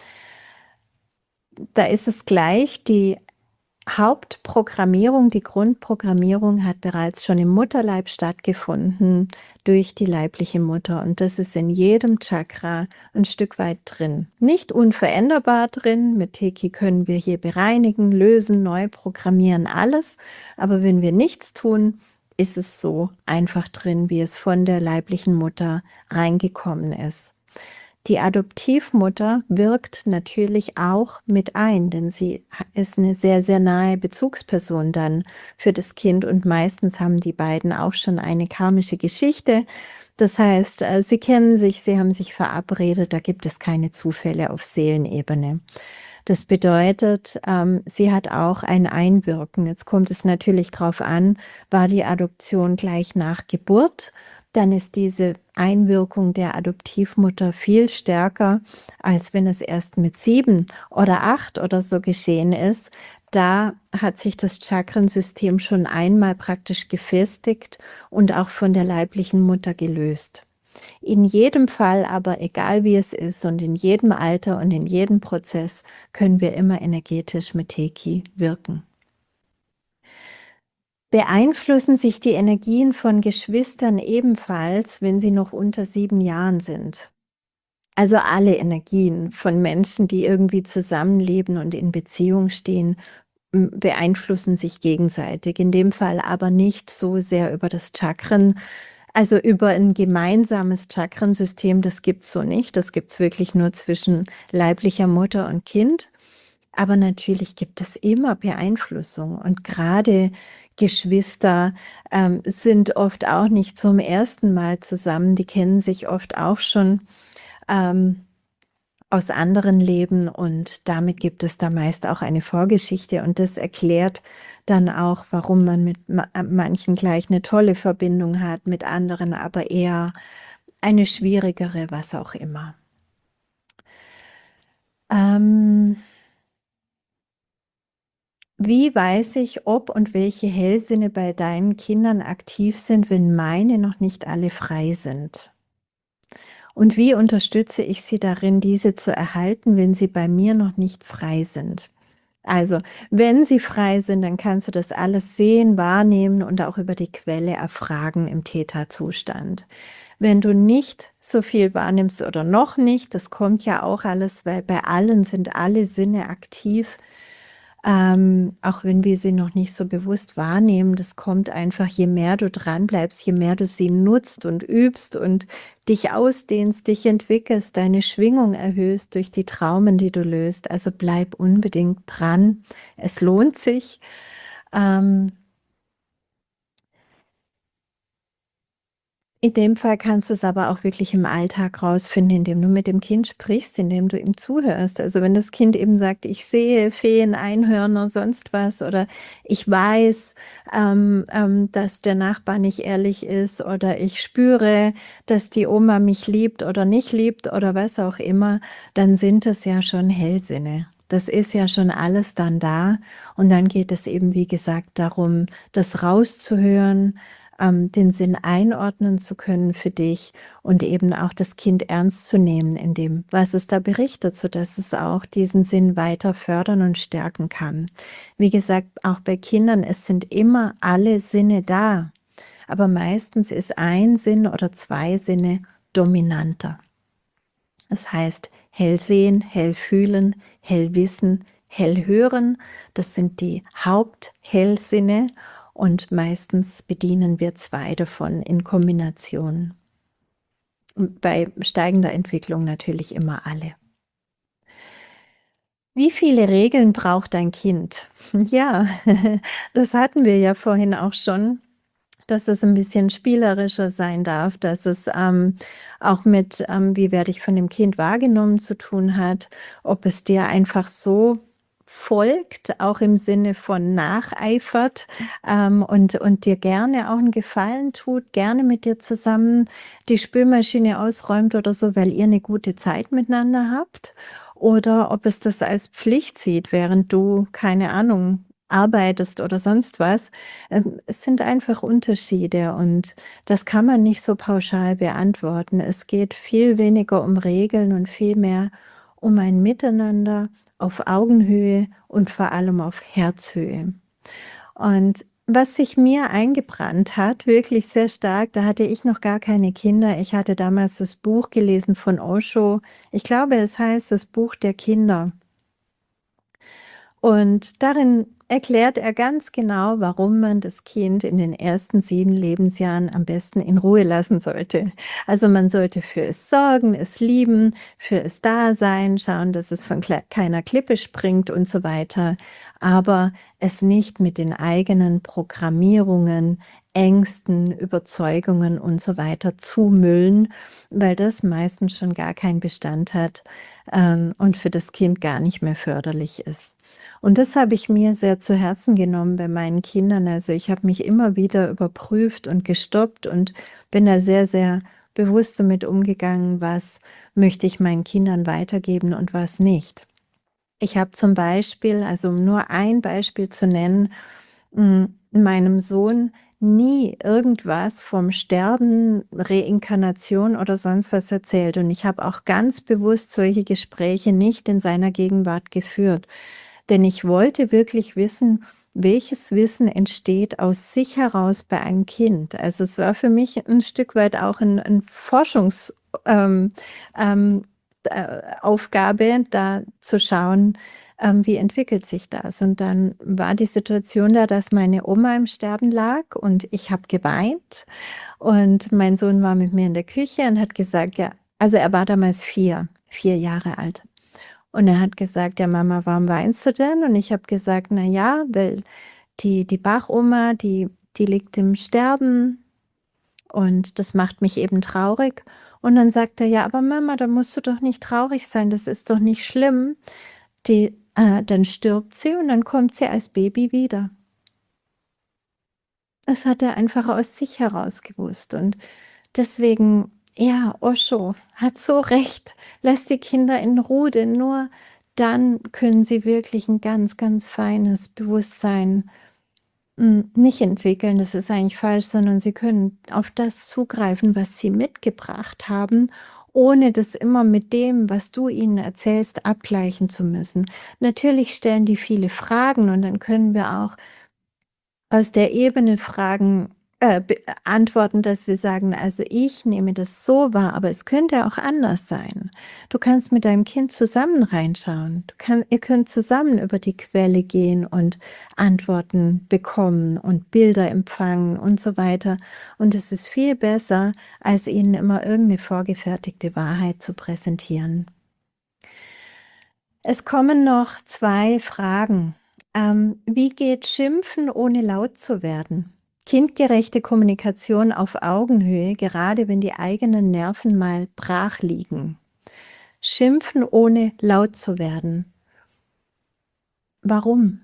Da ist es gleich, die Hauptprogrammierung, die Grundprogrammierung hat bereits schon im Mutterleib stattgefunden durch die leibliche Mutter und das ist in jedem Chakra ein Stück weit drin. Nicht unveränderbar drin, mit Teki können wir hier bereinigen, lösen, neu programmieren, alles, aber wenn wir nichts tun, ist es so einfach drin, wie es von der leiblichen Mutter reingekommen ist. Die Adoptivmutter wirkt natürlich auch mit ein, denn sie ist eine sehr, sehr nahe Bezugsperson dann für das Kind und meistens haben die beiden auch schon eine karmische Geschichte. Das heißt, äh, sie kennen sich, sie haben sich verabredet, da gibt es keine Zufälle auf Seelenebene. Das bedeutet, ähm, sie hat auch ein Einwirken. Jetzt kommt es natürlich drauf an, war die Adoption gleich nach Geburt? Dann ist diese Einwirkung der Adoptivmutter viel stärker, als wenn es erst mit sieben oder acht oder so geschehen ist. Da hat sich das Chakrensystem schon einmal praktisch gefestigt und auch von der leiblichen Mutter gelöst. In jedem Fall aber, egal wie es ist und in jedem Alter und in jedem Prozess, können wir immer energetisch mit Teki wirken. Beeinflussen sich die Energien von Geschwistern ebenfalls, wenn sie noch unter sieben Jahren sind? Also alle Energien von Menschen, die irgendwie zusammenleben und in Beziehung stehen, m, beeinflussen sich gegenseitig. In dem Fall aber nicht so sehr über das Chakren, also über ein gemeinsames Chakrensystem, das gibt es so nicht. Das gibt es wirklich nur zwischen leiblicher Mutter und Kind. Aber natürlich gibt es immer Beeinflussung und gerade Geschwister ähm, sind oft auch nicht zum ersten Mal zusammen, die kennen sich oft auch schon ähm, aus anderen Leben und damit gibt es da meist auch eine Vorgeschichte und das erklärt dann auch, warum man mit ma manchen gleich eine tolle Verbindung hat, mit anderen aber eher eine schwierigere, was auch immer. Ähm Wie weiß ich, ob und welche Hellsinne bei deinen Kindern aktiv sind, wenn meine noch nicht alle frei sind? Und wie unterstütze ich sie darin, diese zu erhalten, wenn sie bei mir noch nicht frei sind? Also, wenn sie frei sind, dann kannst du das alles sehen, wahrnehmen und auch über die Quelle erfragen im Theta-Zustand. Wenn du nicht so viel wahrnimmst oder noch nicht, das kommt ja auch alles, weil bei allen sind alle Sinne aktiv, ähm, auch wenn wir sie noch nicht so bewusst wahrnehmen, das kommt einfach, je mehr du dran bleibst, je mehr du sie nutzt und übst und dich ausdehnst, dich entwickelst, deine Schwingung erhöhst durch die Traumen, die du löst. Also bleib unbedingt dran. Es lohnt sich. Ähm, In dem Fall kannst du es aber auch wirklich im Alltag rausfinden, indem du mit dem Kind sprichst, indem du ihm zuhörst. Also wenn das Kind eben sagt, ich sehe Feen, Einhörner, sonst was oder ich weiß, ähm, ähm, dass der Nachbar nicht ehrlich ist oder ich spüre, dass die Oma mich liebt oder nicht liebt oder was auch immer, dann sind es ja schon Hellsinne. Das ist ja schon alles dann da und dann geht es eben, wie gesagt, darum, das rauszuhören, ähm, den Sinn einordnen zu können für dich und eben auch das Kind ernst zu nehmen in dem, was es da berichtet, sodass es auch diesen Sinn weiter fördern und stärken kann. Wie gesagt, auch bei Kindern, es sind immer alle Sinne da, aber meistens ist ein Sinn oder zwei Sinne dominanter. Das heißt, hell sehen, hell fühlen, hell wissen, hell hören, das sind die Haupthellsinne und meistens bedienen wir zwei davon in Kombination. Und bei steigender Entwicklung natürlich immer alle. Wie viele Regeln braucht dein Kind? Ja, das hatten wir ja vorhin auch schon, dass es 'n bisschen spielerischer sein darf, dass es, ähm, auch mit, ähm, wie werde ich von dem Kind wahrgenommen zu tun hat, ob es dir einfach so folgt, auch im Sinne von nacheifert, ähm, und und dir gerne auch 'n Gefallen tut, gerne mit dir zusammen die Spülmaschine ausräumt oder so, weil ihr 'ne gute Zeit miteinander habt, oder ob es das als Pflicht sieht, während du, keine Ahnung, arbeitest oder sonst was. Ähm, es sind einfach Unterschiede und das kann man nicht so pauschal beantworten. Es geht viel weniger um Regeln und viel mehr um ein Miteinander auf Augenhöhe und vor allem auf Herzhöhe. Und was sich mir eingebrannt hat, wirklich sehr stark, da hatte ich noch gar keine Kinder. Ich hatte damals das Buch gelesen von Osho. Ich glaube, es heißt „Das Buch der Kinder“. Und darin erklärt er ganz genau, warum man das Kind in den ersten sieben Lebensjahren am besten in Ruhe lassen sollte. Also, man sollte für es sorgen, es lieben, für es da sein, schauen, dass es von klei keiner Klippe springt und so weiter, aber es nicht mit den eigenen Programmierungen, Ängsten, Überzeugungen und so weiter zumüllen, weil das meistens schon gar keinen Bestand hat, ähm, und für das Kind gar nicht mehr förderlich ist. Und das habe ich mir sehr zu Herzen genommen bei meinen Kindern. Also, ich habe mich immer wieder überprüft und gestoppt und bin da sehr, sehr bewusst damit umgegangen, was möchte ich meinen Kindern weitergeben und was nicht. Ich habe zum Beispiel, also um nur ein Beispiel zu nennen, hm, meinem Sohn nie irgendwas vom Sterben, Reinkarnation oder sonst was erzählt und ich habe auch ganz bewusst solche Gespräche nicht in seiner Gegenwart geführt, denn ich wollte wirklich wissen, welches Wissen entsteht aus sich heraus bei einem Kind. Also, es war für mich 'n Stück weit auch 'n 'n Forschungs ähm, ähm, äh, Aufgabe, da zu schauen, ähm, wie entwickelt sich das? Und dann war die Situation da, dass meine Oma im Sterben lag und ich habe geweint und mein Sohn war mit mir in der Küche und hat gesagt, ja also, er war damals vier, vier Jahre alt. Und er hat gesagt: „Ja Mama, warum weinst du denn?“ Und ich habe gesagt: „Na ja, weil die die Bachoma, die die liegt im Sterben und das macht mich eben traurig.“ Und dann sagt er: „Ja, aber Mama, da musst du doch nicht traurig sein, das ist doch nicht schlimm. Die äh, dann stirbt sie und dann kommt sie als Baby wieder.“ Das hat er einfach aus sich heraus gewusst und deswegen, ja, Osho hat so recht. Lass die Kinder in Ruhe, denn nur dann können sie wirklich 'n ganz, ganz feines Bewusstsein, hm, nicht entwickeln, das ist eigentlich falsch, sondern sie können auf das zugreifen, was sie mitgebracht haben, ohne das immer mit dem, was du ihnen erzählst, abgleichen zu müssen. Natürlich stellen die viele Fragen und dann können wir auch aus der Ebene Fragen, äh, be antworten, dass wir sagen: „Also, ich nehme das so wahr, aber es könnte auch anders sein.“ Du kannst mit deinem Kind zusammen reinschauen. Du kann ihr könnt zusammen über die Quelle gehen und Antworten bekommen und Bilder empfangen und so weiter. Und es ist viel besser, als ihnen immer irgend 'ne vorgefertigte Wahrheit zu präsentieren. Es kommen noch zwei Fragen. Ähm, wie geht Schimpfen, ohne laut zu werden? Kindgerechte Kommunikation auf Augenhöhe, gerade wenn die eigenen Nerven mal brach liegen. Schimpfen, ohne laut zu werden. Warum?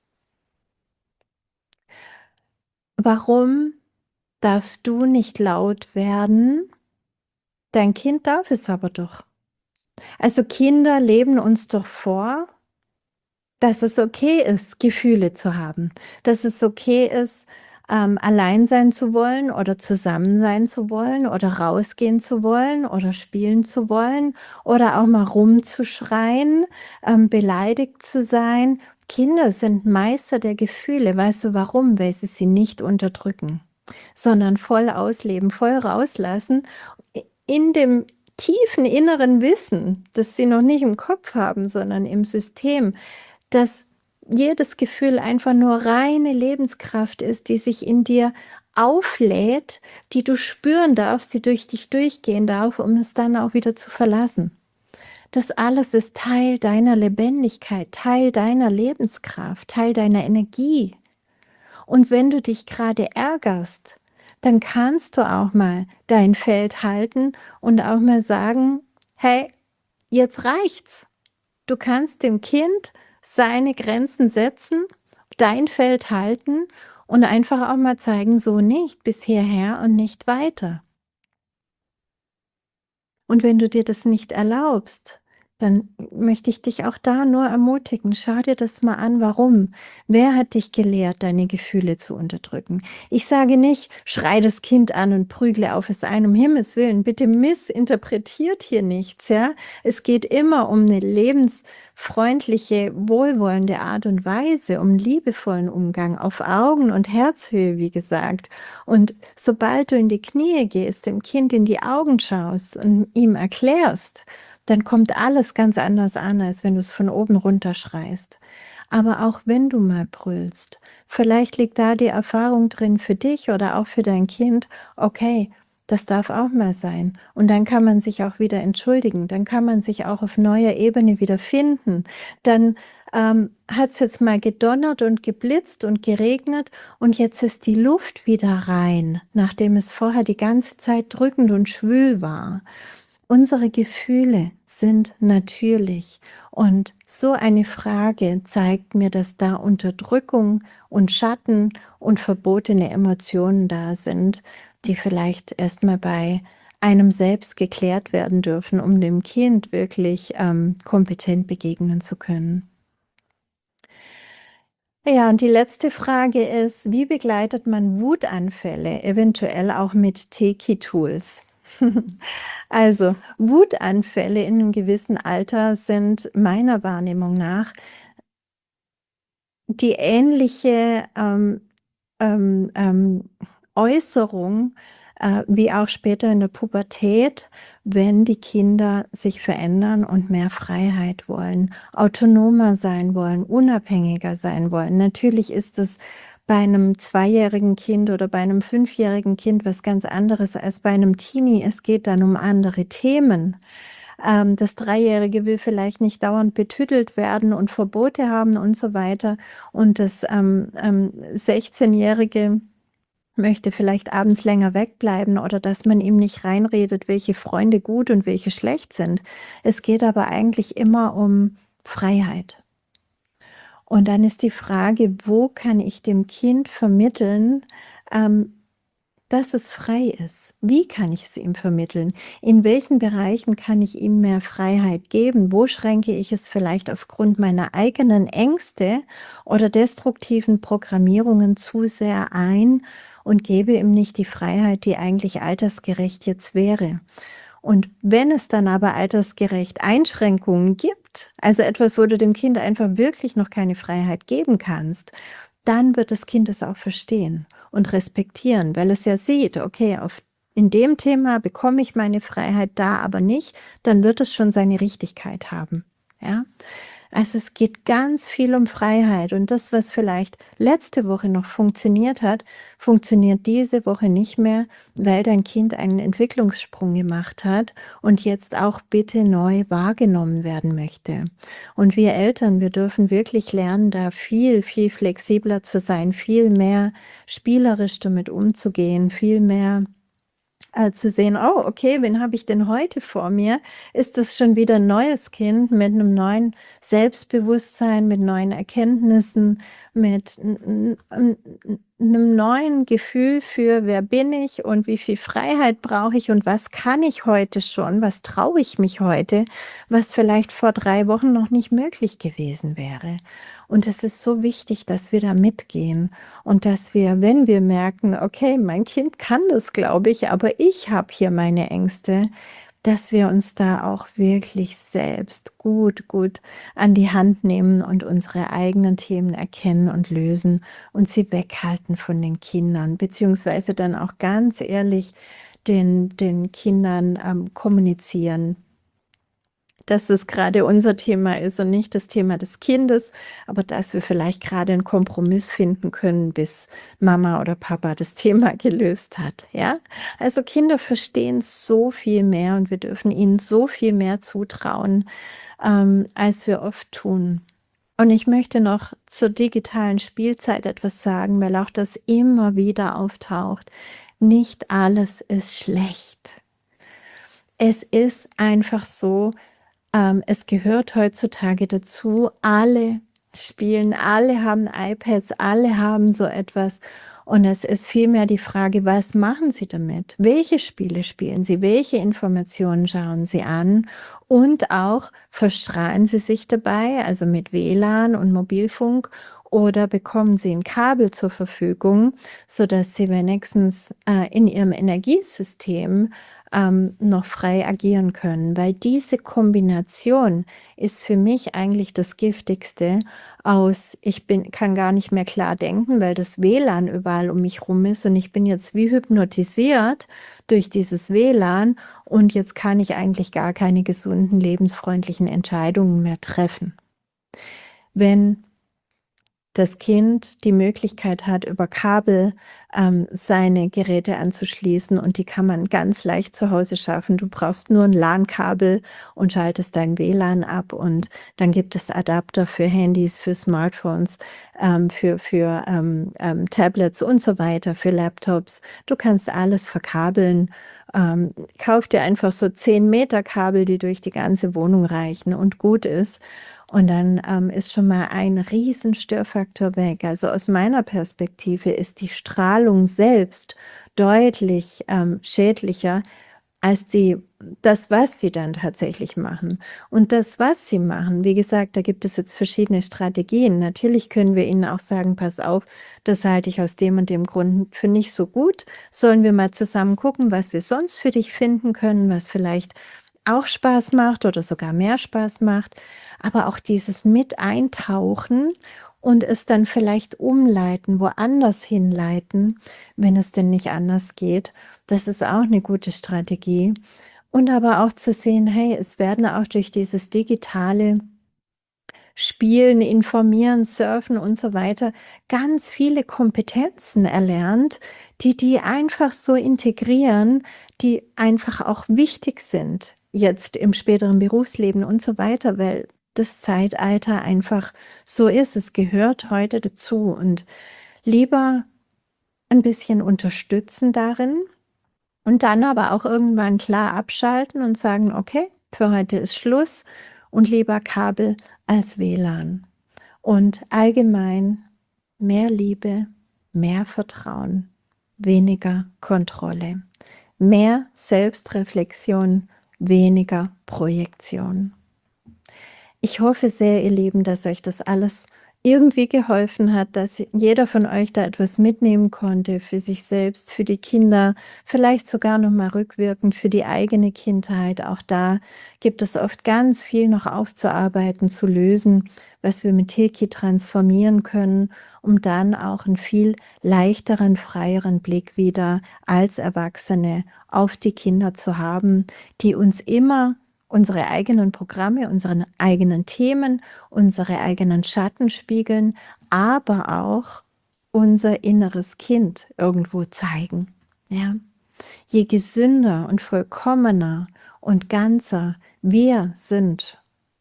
Warum darfst du nicht laut werden? Dein Kind darf es aber doch. Also, Kinder leben uns doch vor dass es okay ist, Gefühle zu haben, dass es okay ist, ähm, allein sein zu wollen oder zusammen sein zu wollen oder rausgehen zu wollen oder spielen zu wollen oder auch mal rumzuschreien, ähm, beleidigt zu sein. Kinder sind Meister der Gefühle. Weißt du warum? Weil sie sie nicht unterdrücken, sondern voll ausleben, voll rauslassen, i in dem tiefen inneren Wissen, das sie noch nicht im Kopf haben, sondern im System, dass jedes Gefühl einfach nur reine Lebenskraft ist, die sich in dir auflädt, die du spüren darfst, die durch dich durchgehen darf, um es dann auch wieder zu verlassen. Das alles ist Teil deiner Lebendigkeit, Teil deiner Lebenskraft, Teil deiner Energie. Und wenn du dich gerade ärgerst, dann kannst du auch mal dein Feld halten und auch mal sagen: „Hey, jetzt reicht's.“ Du kannst dem Kind seine Grenzen setzen, dein Feld halten und einfach auch mal zeigen: „So nicht, bis hierher und nicht weiter.“ Und wenn du dir das nicht erlaubst, dann möchte ich dich auch da nur ermutigen, schau dir das mal an, warum. Wer hat dich gelehrt, deine Gefühle zu unterdrücken? Ich sage nicht, schrei das Kind an und prügle auf es ein, um Himmels Willen. Bitte missinterpretiert hier nichts, ja? Es geht immer um eine lebensfreundliche, wohlwollende Art und Weise, um liebevollen Umgang auf Augen- und Herzhöhe, wie gesagt. Und sobald du in die Knie gehst, dem Kind in die Augen schaust und ihm erklärst, dann kommt alles ganz anders an, als wenn du es von oben runter schreist. Aber auch wenn du mal brüllst, vielleicht liegt da die Erfahrung drin für dich oder auch für dein Kind, okay, das darf auch mal sein. Und dann kann man sich auch wieder entschuldigen, dann kann man sich auch auf neuer Ebene wieder finden. Dann ähm, hat es jetzt mal gedonnert und geblitzt und geregnet und jetzt ist die Luft wieder rein, nachdem es vorher die ganze Zeit drückend und schwül war. Unsere Gefühle sind natürlich und so eine Frage zeigt mir, dass da Unterdrückung und Schatten und verbotene Emotionen da sind, die vielleicht erst mal bei einem selbst geklärt werden dürfen, um dem Kind wirklich ähm, kompetent begegnen zu können. Ja, und die letzte Frage ist, wie begleitet man Wutanfälle, eventuell auch mit Teki-Tools? Also, Wutanfälle in einem gewissen Alter sind meiner Wahrnehmung nach die ähnliche, ähm, ähm, ähm, Äußerung, äh, wie auch später in der Pubertät, wenn die Kinder sich verändern und mehr Freiheit wollen, autonomer sein wollen, unabhängiger sein wollen. Natürlich ist es bei einem zweijährigen Kind oder bei einem fünfjährigen Kind was ganz anderes als bei einem Teenie. Es geht dann um andere Themen. Ähm, das Dreijährige will vielleicht nicht dauernd betüttelt werden und Verbote haben und so weiter. Und das ähm, ähm, sechzehnjährige möchte vielleicht abends länger wegbleiben oder dass man ihm nicht reinredet, welche Freunde gut und welche schlecht sind. Es geht aber eigentlich immer um Freiheit. Und dann ist die Frage, wo kann ich dem Kind vermitteln, ähm, dass es frei ist. Wie kann ich es ihm vermitteln? In welchen Bereichen kann ich ihm mehr Freiheit geben? Wo schränke ich es vielleicht aufgrund meiner eigenen Ängste oder destruktiven Programmierungen zu sehr ein und gebe ihm nicht die Freiheit, die eigentlich altersgerecht jetzt wäre? Und wenn es dann aber altersgerecht Einschränkungen gibt, also etwas, wo du dem Kind einfach wirklich noch keine Freiheit geben kannst, dann wird das Kind es auch verstehen und respektieren, weil es ja sieht, okay, auf in dem Thema bekomme ich meine Freiheit, da aber nicht, dann wird es schon seine Richtigkeit haben, ja? Also, es geht ganz viel um Freiheit und das, was vielleicht letzte Woche noch funktioniert hat, funktioniert diese Woche nicht mehr, weil dein Kind einen Entwicklungssprung gemacht hat und jetzt auch bitte neu wahrgenommen werden möchte. Und wir Eltern, wir dürfen wirklich lernen, da viel, viel flexibler zu sein, viel mehr spielerisch damit umzugehen, viel mehr äh, zu sehen, oh, okay, wen habe ich denn heute vor mir? Ist das schon wieder ein neues Kind mit einem neuen Selbstbewusstsein, mit neuen Erkenntnissen, mit n- n- n- einem neuen Gefühl für, wer bin ich und wie viel Freiheit brauche ich und was kann ich heute schon, was traue ich mich heute, was vielleicht vor drei Wochen noch nicht möglich gewesen wäre. Und es ist so wichtig, dass wir da mitgehen. Und dass wir, wenn wir merken, okay, mein Kind kann das, glaube ich, aber ich habe hier meine Ängste, dass wir uns da auch wirklich selbst gut, gut an die Hand nehmen und unsere eigenen Themen erkennen und lösen und sie weghalten von den Kindern, beziehungsweise dann auch ganz ehrlich den, den Kindern ähm, kommunizieren, dass es gerade unser Thema ist und nicht das Thema des Kindes, aber dass wir vielleicht gerade einen Kompromiss finden können, bis Mama oder Papa das Thema gelöst hat, ja? Also, Kinder verstehen so viel mehr und wir dürfen ihnen so viel mehr zutrauen, ähm, als wir oft tun. Und ich möchte noch zur digitalen Spielzeit etwas sagen, weil auch das immer wieder auftaucht. Nicht alles ist schlecht. Es ist einfach so, ähm, es gehört heutzutage dazu. Alle spielen, alle haben iPads, alle haben so etwas. Und es ist vielmehr die Frage, was machen sie damit? Welche Spiele spielen sie? Welche Informationen schauen sie an? Und auch, verstrahlen sie sich dabei, also mit W L A N und Mobilfunk, oder bekommen sie ein Kabel zur Verfügung, sodass sie wenigstens äh, in ihrem Energiesystem ähm, noch frei agieren können, weil diese Kombination ist für mich eigentlich das Giftigste aus, ich bin, kann gar nicht mehr klar denken, weil das W L A N überall um mich rum ist und ich bin jetzt wie hypnotisiert durch dieses W L A N und jetzt kann ich eigentlich gar keine gesunden, lebensfreundlichen Entscheidungen mehr treffen. Wenn das Kind die Möglichkeit hat, über Kabel ähm, seine Geräte anzuschließen und die kann man ganz leicht zu Hause schaffen. Du brauchst nur ein LAN-Kabel und schaltest dein W L A N ab und dann gibt es Adapter für Handys, für Smartphones, ähm, für, für ähm, ähm, Tablets und so weiter, für Laptops. Du kannst alles verkabeln. Ähm, kauf dir einfach so zehn Meter Kabel, die durch die ganze Wohnung reichen und gut ist. Und dann ähm, ist schon mal ein riesen Störfaktor weg. Also aus meiner Perspektive ist die Strahlung selbst deutlich ähm, schädlicher als die, das, was sie dann tatsächlich machen. Und das, was sie machen, wie gesagt, da gibt es jetzt verschiedene Strategien. Natürlich können wir ihnen auch sagen, pass auf, das halte ich aus dem und dem Grund für nicht so gut. Sollen wir mal zusammen gucken, was wir sonst für dich finden können, was vielleicht auch Spaß macht oder sogar mehr Spaß macht. Aber auch dieses Mit-Eintauchen und es dann vielleicht umleiten, woanders hinleiten, wenn es denn nicht anders geht, das ist auch eine gute Strategie. Und aber auch zu sehen, hey, es werden auch durch dieses digitale Spielen, Informieren, Surfen und so weiter ganz viele Kompetenzen erlernt, die die einfach so integrieren, die einfach auch wichtig sind jetzt im späteren Berufsleben und so weiter, weil das Zeitalter einfach so ist. Es gehört heute dazu und lieber ein bisschen unterstützen darin und dann aber auch irgendwann klar abschalten und sagen, okay, für heute ist Schluss und lieber Kabel als W L A N. Und allgemein mehr Liebe, mehr Vertrauen, weniger Kontrolle, mehr Selbstreflexion, weniger Projektion. Ich hoffe sehr, ihr Lieben, dass euch das alles irgendwie geholfen hat, dass jeder von euch da etwas mitnehmen konnte für sich selbst, für die Kinder, vielleicht sogar noch mal rückwirkend für die eigene Kindheit. Auch da gibt es oft ganz viel noch aufzuarbeiten, zu lösen, was wir mit Tilki transformieren können, um dann auch einen viel leichteren, freieren Blick wieder als Erwachsene auf die Kinder zu haben, die uns immer unsere eigenen Programme, unsere eigenen Themen, unsere eigenen Schatten spiegeln, aber auch unser inneres Kind irgendwo zeigen. Ja? Je gesünder und vollkommener und ganzer wir sind,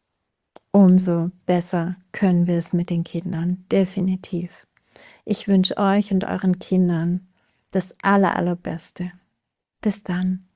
umso besser können wir es mit den Kindern, definitiv. Ich wünsche euch und euren Kindern das aller, allerbeste. Bis dann.